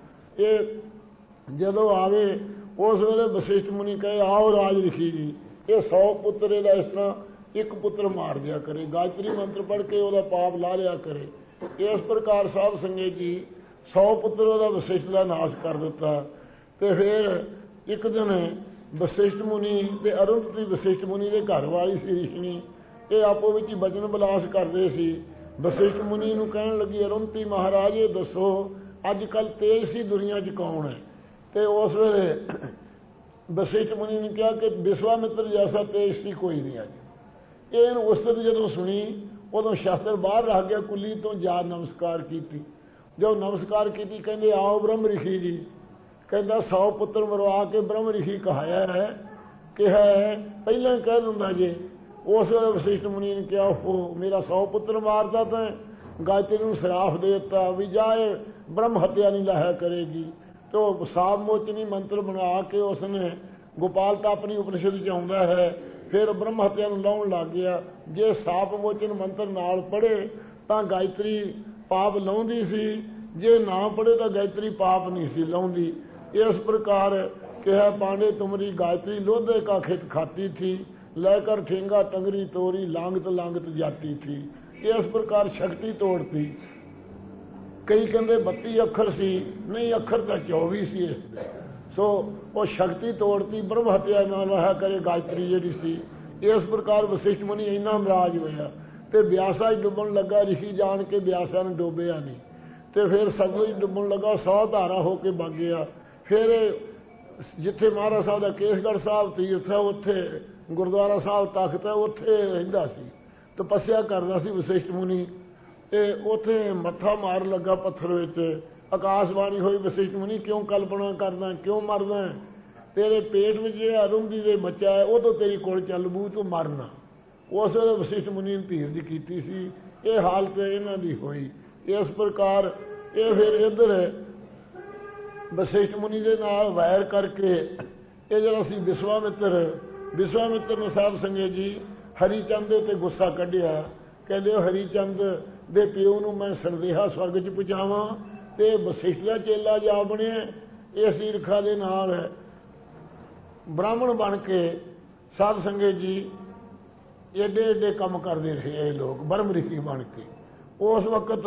ਇਹ ਜਦੋਂ ਆਵੇ ਉਸ ਵੇਲੇ ਵਸਿਸ਼ਠ ਮੁਨੀ ਕਹੇ ਆਓ ਰਾਜ ਰਿਖੀ ਜੀ, ਇਹ 100 ਪੁੱਤਰ ਇਹਦਾ ਇਸ ਤਰ੍ਹਾਂ ਇੱਕ ਪੁੱਤਰ ਮਾਰ ਦਿਆ ਕਰੇ, ਗਾਇਤਰੀ ਮੰਤਰ ਪੜ੍ਹ ਕੇ ਉਹਦਾ ਪਾਪ ਲਾ ਲਿਆ ਕਰੇ। ਇਸ ਪ੍ਰਕਾਰ ਸਾਧ ਸੰਗਤ ਜੀ 100 ਪੁੱਤਰ ਉਹਦਾ ਵਸਿਸ਼ਠ ਦਾ ਨਾਸ਼ ਕਰ ਦਿੱਤਾ। ਤੇ ਫਿਰ ਇੱਕ ਦਿਨ ਵਸਿਸ਼ਠ ਮੁਨੀ ਤੇ ਅਰੁੰਧਤੀ ਵਸਿਸ਼ਠ ਮੁਨੀ ਦੇ ਘਰ ਵਾਲੀ ਸੀ ਰਿਸ਼ਣੀ, ਇਹ ਆਪੋ ਵਿੱਚ ਹੀ ਬਚਨ ਵਿਲਾਸ ਕਰਦੇ ਸੀ। ਵਸਿਸ਼ਠ ਮੁਨੀ ਨੂੰ ਕਹਿਣ ਲੱਗੀ ਅਰੁੰਧਤੀ ਮਹਾਰਾਜ ਇਹ ਦੱਸੋ ਅੱਜ ਕੱਲ੍ਹ ਤੇਜ ਸੀ ਦੁਨੀਆ 'ਚ ਕੌਣ ਹੈ। ਤੇ ਉਸ ਵੇਲੇ ਵਸਿਸ਼ਠ ਮੁਨੀ ਨੇ ਕਿਹਾ ਕਿ ਵਿਸ਼ਵਾਮਿੱਤਰ ਜੈਸਾ ਤੇਜ ਸੀ ਕੋਈ ਨਹੀਂ ਅੱਜ। ਇਹਨੂੰ ਉਸ ਦਿਨ ਜਦੋਂ ਸੁਣੀ ਉਦੋਂ ਸ਼ਸਤਰ ਬਾਹਰ ਰੱਖ ਗਿਆ, ਕੁੱਲੀ ਤੋਂ ਜਾ ਨਮਸਕਾਰ ਕੀਤੀ। ਜਦੋਂ ਨਮਸਕਾਰ ਕੀਤੀ ਕਹਿੰਦੇ ਆਓ ਬ੍ਰਹਮ ਰਿਖੀ ਜੀ। ਕਹਿੰਦਾ 100 ਪੁੱਤਰ ਮਰਵਾ ਕੇ ਬ੍ਰਹਮ ਰਿਖੀ ਕਹਾਇਆ ਹੈ, ਕਿਹਾ ਪਹਿਲਾਂ ਕਹਿ ਦਿੰਦਾ ਜੇ। ਉਸ ਵੇਲੇ ਵਸਿਸ਼ਠ ਮੁਨੀ ਨੇ ਕਿਹਾ ਉਹ ਮੇਰਾ 100 ਪੁੱਤਰ ਮਾਰਦਾ ਤਾਂ ਗਾਇਤਰੀ ਨੂੰ ਸਰਾਫ ਦੇ ਦਿੱਤਾ ਵੀ ਜਾ ਇਹ ਬ੍ਰਹਮ ਹੱਤਿਆ ਨਹੀਂ ਲਾਹਿਆ ਕਰੇਗੀ। ਤੇ ਉਹ ਸਾਪ ਮੋਚਨੀ ਮੰਤਰ ਬਣਾ ਕੇ ਉਸਨੇ ਗੋਪਾਲ ਤਾਪਨੀ ਉਪਨਿਸ਼ਦ 'ਚ ਆਉਂਦਾ ਹੈ, ਫਿਰ ਬ੍ਰਹਮ ਹੱਤਿਆ ਨੂੰ ਲਾਉਣ ਲੱਗ ਗਿਆ। ਜੇ ਸਾਪ ਮੋਚਨ ਮੰਤਰ ਨਾਲ ਪੜ੍ਹੇ ਤਾਂ ਗਾਇਤਰੀ ਪਾਪ ਲਾਉਂਦੀ ਸੀ, ਜੇ ਨਾ ਪੜ੍ਹੇ ਤਾਂ ਗਾਇਤਰੀ ਪਾਪ ਨਹੀਂ ਸੀ ਲਾਉਂਦੀ। ਇਸ ਪ੍ਰਕਾਰ ਕਿਹਾ ਪਾਂਡੇ ਤੁਮਰੀ ਗਾਇਤਰੀ ਲੋਧੇ ਕਾ ਖਿਤ ਖਾਤੀ ਥੀ, ਲੈ ਕਰ ਠੇਂਗਾ ਟੰਗਰੀ ਤੋਰੀ ਲਾਂਗਤ ਲਾਂਗਤ ਜਾਤੀ ਥੀ। ਇਸ ਪ੍ਰਕਾਰ ਸ਼ਕਤੀ ਤੋੜਤੀ। ਕਈ ਕਹਿੰਦੇ 32 ਅੱਖਰ ਸੀ, ਨਹੀਂ ਅੱਖਰ ਤਾਂ 24 ਸੀ ਇਸ ਦੇ। ਸੋ ਉਹ ਸ਼ਕਤੀ ਤੋੜਤੀ, ਬ੍ਰਹਮ ਹੱਤਿਆ ਨਾਲ ਰਹਾ ਕਰੇ ਗਾਇਤਰੀ ਜਿਹੜੀ ਸੀ। ਇਸ ਪ੍ਰਕਾਰ ਵਸਿਸ਼ਠ ਮੁਨੀ ਇੰਨਾ ਨਾਰਾਜ਼ ਹੋਇਆ ਤੇ ਬਿਆਸਾ 'ਚ ਡੁੱਬਣ ਲੱਗਾ। ਰਿਸ਼ੀ ਜਾਣ ਕੇ ਬਿਆਸਾ ਨੂੰ ਡੋਬਿਆ ਨਹੀਂ ਤੇ ਫਿਰ ਸਤਲੁਜ ਡੁੱਬਣ ਲੱਗਾ, 100 ਧਾਰਾ ਹੋ ਕੇ ਵਗ ਗਿਆ। ਫਿਰ ਜਿੱਥੇ ਮਹਾਰਾਜ ਸਾਹਿਬ ਦਾ ਕੇਸਗੜ੍ਹ ਸਾਹਿਬ ਤੀਰਥ ਹੈ, ਉੱਥੇ ਗੁਰਦੁਆਰਾ ਸਾਹਿਬ ਤਖਤ ਹੈ, ਉੱਥੇ ਰਹਿੰਦਾ ਸੀ, ਤਪੱਸਿਆ ਕਰਦਾ ਸੀ ਵਸਿਸ਼ਠ ਮੁਨੀ। ਤੇ ਉੱਥੇ ਮੱਥਾ ਮਾਰ ਲੱਗਾ ਪੱਥਰ ਵਿੱਚ। ਆਕਾਸ਼ਬਾਣੀ ਹੋਈ ਵਸਿਸ਼ਠ ਮੁਨੀ ਕਿਉਂ ਕਲਪਨਾ ਕਰਦਾ, ਕਿਉਂ ਮਰਦਾ? ਤੇਰੇ ਪੇਟ ਵਿੱਚ ਜਿਹੜਾ ਅਰੁੰਧਤੀ ਦੇ ਬੱਚਾ ਹੈ ਉਹ ਤੋਂ ਤੇਰੀ ਕੋਲ ਚੱਲ ਬੂ, ਤੂੰ ਮਰਨਾ। ਉਸ ਵੇਲੇ ਵਸਿਸ਼ਠ ਮੁਨੀ ਨੇ ਧੀਰਜ ਕੀਤੀ ਸੀ। ਇਹ ਹਾਲਤ ਇਹਨਾਂ ਦੀ ਹੋਈ। ਇਸ ਪ੍ਰਕਾਰ ਇਹ ਫਿਰ ਇੱਧਰ ਵਸਿਸ਼ਠ ਮੁਨੀ ਦੇ ਨਾਲ ਵੈਰ ਕਰਕੇ ਇਹ ਜਿਹੜਾ ਸੀ ਵਿਸ਼ਵਾਮਿੱਤਰ ਨੇ ਸਾਧ ਸੰਗਤ ਜੀ ਹਰੀਚੰਦ ਦੇ ਉੱਤੇ ਗੁੱਸਾ ਕੱਢਿਆ। ਕਹਿੰਦੇ ਉਹ ਹਰੀਚੰਦ ਦੇ ਪਿਓ ਨੂੰ ਮੈਂ ਸੰਦੇਹਾ ਸਵਰਗ 'ਚ ਪਹੁੰਚਾਵਾਂ ਤੇ ਵਸਿਸ਼ਠ ਦਾ ਚੇਲਾ ਜਾ ਬਣਿਆ। ਇਸ ਈਰਖਾ ਦੇ ਨਾਲ ਬ੍ਰਾਹਮਣ ਬਣ ਕੇ ਸਾਧ ਸੰਗਤ ਜੀ ਏਡੇ ਏਡੇ ਕੰਮ ਕਰਦੇ ਰਹੇ ਇਹ ਲੋਕ ਬਰਮ ਰਿਖੀ ਬਣ ਕੇ। ਉਸ ਵਕਤ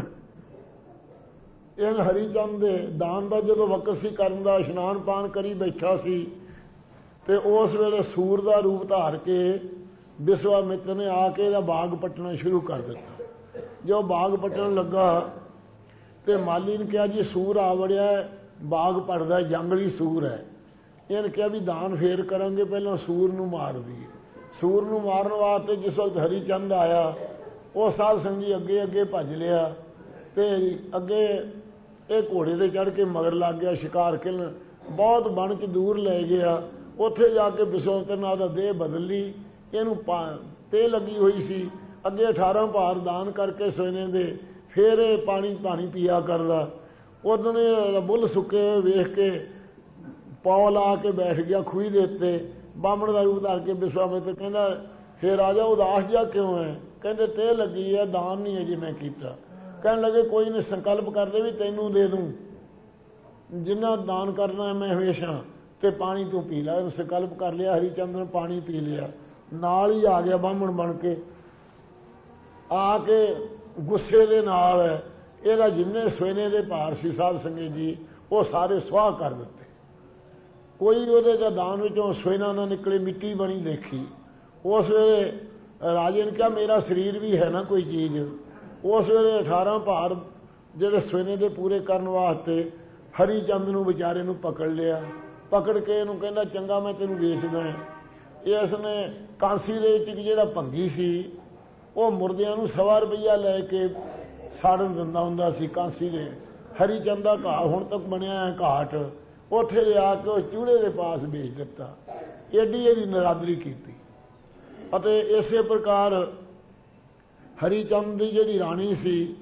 ਇਹ ਹਰੀਚੰਦ ਦੇ ਦਾਨ ਦਾ ਜਦੋਂ ਵਕਤ ਸੀ ਕਰਨ ਦਾ, ਇਸ਼ਨਾਨ ਪਾਨ ਕਰੀ ਬੈਠਾ ਸੀ ਤੇ ਉਸ ਵੇਲੇ ਸੂਰ ਦਾ ਰੂਪ ਧਾਰ ਕੇ ਵਿਸ਼ਵਾਮਿੱਤਰ ਨੇ ਆ ਕੇ ਇਹਦਾ ਬਾਗ ਪੱਟਣਾ ਸ਼ੁਰੂ ਕਰ ਦਿੱਤਾ। ਜੋ ਬਾਗ ਪੱਟਣ ਲੱਗਾ ਤੇ ਮਾਲੀ ਨੇ ਕਿਹਾ ਜੀ ਸੂਰ ਆ ਵੜਿਆ, ਬਾਗ ਪੜਦਾ, ਜੰਗਲੀ ਸੂਰ ਹੈ, ਇਹਨੇ ਕਿਹਾ ਵੀ ਦਾਨ ਫੇਰ ਕਰਾਂਗੇ, ਪਹਿਲਾਂ ਸੂਰ ਨੂੰ ਮਾਰ ਦਈਏ। ਸੂਰ ਨੂੰ ਮਾਰਨ ਵਾਸਤੇ ਜਿਸ ਵਕਤ ਹਰੀ ਚੰਦ ਆਇਆ, ਉਹ ਸਾਧ ਸੰਗਤ ਜੀ ਅੱਗੇ ਅੱਗੇ ਭੱਜ ਲਿਆ ਤੇ ਅੱਗੇ ਇਹ ਘੋੜੇ ਤੇ ਚੜ੍ਹ ਕੇ ਮਗਰ ਲੱਗ ਗਿਆ ਸ਼ਿਕਾਰ ਖੇਲਣ। ਬਹੁਤ ਬਣ 'ਚ ਦੂਰ ਲੈ ਗਿਆ। ਉੱਥੇ ਜਾ ਕੇ ਬਿਸੋਤਰ ਨਾਲ ਦਾ ਦੇਹ ਬਦਲ ਲਈ। ਇਹਨੂੰ ਤੇ ਲੱਗੀ ਹੋਈ ਸੀ। ਅੱਗੇ 18 ਭਾਰ ਦਾਨ ਕਰਕੇ ਸੋਨੇ ਦੇ, ਫਿਰ ਇਹ ਪਾਣੀ ਪੀਆ ਕਰਦਾ। ਉਦੋਂ ਬੁੱਲ ਸੁੱਕੇ ਵੇਖ ਕੇ ਪੌ ਲਾ ਕੇ ਬੈਠ ਗਿਆ ਖੂਹੀ ਦੇ ਉੱਤੇ। ਬਾਹਮਣ ਦਾ ਰੂਪ ਧਾਰ ਕੇ ਵਿਸ਼ਵਾਮਿਤਰ ਕਹਿੰਦਾ, ਫੇਰ ਰਾਜਾ ਉਦਾਸ ਜਿਹਾ ਕਿਉਂ ਹੈ? ਕਹਿੰਦੇ ਤੇ ਲੱਗੀ ਹੈ, ਦਾਨ ਨਹੀਂ ਅਜੇ ਮੈਂ ਕੀਤਾ। ਕਹਿਣ ਲੱਗੇ ਕੋਈ ਨਹੀਂ, ਸੰਕਲਪ ਕਰਦੇ ਵੀ ਤੈਨੂੰ ਦੇ ਦੂੰ, ਜਿੰਨਾ ਦਾਨ ਕਰਨਾ ਮੈਂ ਹਮੇਸ਼ਾ, ਤੇ ਪਾਣੀ ਤੂੰ ਪੀ ਲੈ। ਸੰਕਲਪ ਕਰ ਲਿਆ। ਹਰੀਚੰਦ ਨੇ ਪਾਣੀ ਪੀ ਲਿਆ। ਨਾਲ ਹੀ ਆ ਗਿਆ ਬਾਹਮਣ ਬਣ ਕੇ। ਆ ਕੇ ਗੁੱਸੇ ਦੇ ਨਾਲ ਇਹਦਾ ਜਿੰਨੇ ਸੋਨੇ ਦੇ ਭਾਰ ਸੀ ਸਾਧ ਸੰਗਤ ਜੀ, ਉਹ ਸਾਰੇ ਸੁਆਹ ਕਰ ਦਿੱਤੇ। ਕੋਈ ਉਹਦੇ ਦਾ ਦਾਨ ਵਿੱਚੋਂ ਸੋਨਾ ਨਾ ਨਿਕਲੇ, ਮਿੱਟੀ ਬਣੀ ਦੇਖੀ। ਉਸ ਵੇਲੇ ਰਾਜੇ ਨੇ ਕਿਹਾ ਮੇਰਾ ਸਰੀਰ ਵੀ ਹੈ ਨਾ ਕੋਈ ਚੀਜ਼। ਉਸ ਵੇਲੇ 18 ਭਾਰ ਜਿਹੜੇ ਸੋਨੇ ਦੇ ਪੂਰੇ ਕਰਨ ਵਾਸਤੇ ਹਰੀਚੰਦ ਨੂੰ ਵਿਚਾਰੇ ਨੂੰ ਪਕੜ ਲਿਆ। ਪਕੜ ਕੇ ਇਹਨੂੰ ਕਹਿੰਦਾ ਚੰਗਾ ਮੈਂ ਤੈਨੂੰ ਵੇਚਦਾ। ਇਸ ਨੇ ਕਾਂਸੀ ਦੇ ਵਿੱਚ ਜਿਹੜਾ ਭੰਗੀ ਸੀ, ਉਹ ਮੁਰਦਿਆਂ ਨੂੰ 100 ਰੁਪਈਆ ਲੈ ਕੇ ਸਾੜਨ ਦਿੰਦਾ ਹੁੰਦਾ ਸੀ ਕਾਂਸੀ ਦੇ। ਹਰੀਚੰਦ ਦਾ ਘਾਟ ਹੁਣ ਤੱਕ ਬਣਿਆ ਹੈ ਘਾਟ, ਉੱਥੇ ਲਿਆ ਕੇ ਉਹ ਚੂੜੇ ਦੇ ਪਾਸ ਵੇਚ ਦਿੱਤਾ। ਏਡੀ ਇਹਦੀ ਨਰਾਦਰੀ ਕੀਤੀ। ਅਤੇ ਇਸੇ ਪ੍ਰਕਾਰ ਹਰੀਚੰਦ ਦੀ ਜਿਹੜੀ ਰਾਣੀ ਸੀ,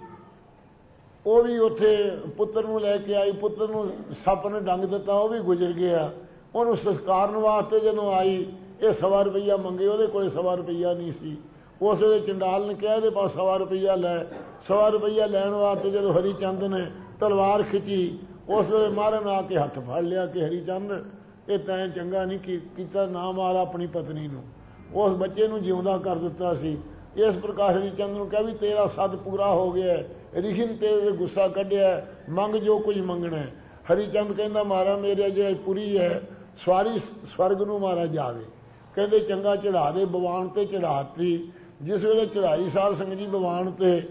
ਉਹ ਵੀ ਉੱਥੇ ਪੁੱਤਰ ਨੂੰ ਲੈ ਕੇ ਆਈ। ਪੁੱਤਰ ਨੂੰ ਸੱਪ ਨੇ ਡੰਗ ਦਿੱਤਾ, ਉਹ ਵੀ ਗੁਜ਼ਰ ਗਿਆ। ਉਹਨੂੰ ਸੰਸਕਾਰਨ ਵਾਸਤੇ ਜਦੋਂ ਆਈ, ਇਹ 100 ਰੁਪਈਆ ਮੰਗੇ। ਉਹਦੇ ਕੋਲ 100 ਰੁਪਈਆ ਨਹੀਂ ਸੀ। ਉਸ ਵੇਲੇ ਚੰਡਾਲ ਨੇ ਕਿਹਾ ਇਹਦੇ ਪਾਸ 100 ਰੁਪਈਆ ਲੈ। 100 ਰੁਪਈਆ ਲੈਣ ਵਾਸਤੇ ਜਦੋਂ ਹਰੀਚੰਦ ਨੇ ਤਲਵਾਰ ਖਿੱਚੀ, ਉਸ ਵੇਲੇ ਮਾਰਨ ਆ ਕੇ ਹੱਥ ਫੜ ਲਿਆ ਕਿ ਹਰੀਚੰਦ ਇਹ ਤੈਂ ਚੰਗਾ ਨਹੀਂ ਕੀਤਾ, ਨਾ ਮਾਰ ਆਪਣੀ ਪਤਨੀ ਨੂੰ। ਉਸ ਬੱਚੇ ਨੂੰ ਜਿਉਂਦਾ ਕਰ ਦਿੱਤਾ ਸੀ। ਇਸ ਪ੍ਰਕਾਰ ਹਰੀਚੰਦ ਨੂੰ ਕਿਹਾ ਵੀ ਤੇਰਾ ਸੱਦ ਪੂਰਾ ਹੋ ਗਿਆ, ਰਿਖੀ ਨੇ ਤੇਰੇ ਗੁੱਸਾ ਕੱਢਿਆ, ਮੰਗ ਜੋ ਕੁਝ ਮੰਗਣਾ। ਹਰੀਚੰਦ ਕਹਿੰਦਾ ਮਾਰਾ ਮੇਰੇ ਜਿਹੜਾ ਪੁਰੀ ਹੈ ਸਵਾਰੀ ਸਵਰਗ ਨੂੰ ਮਾਰਾ ਜਾਵੇ। ਕਹਿੰਦੇ ਚੰਗਾ ਚੜਾ ਦੇ। ਬਵਾਨ ਤੇ ਚੜਾਤੀ। ਜਿਸ ਵੇਲੇ ਚੜਾਈ ਸਾਧ ਸੰਗਤ ਜੀ ਬਵਾਨ ਤੇ,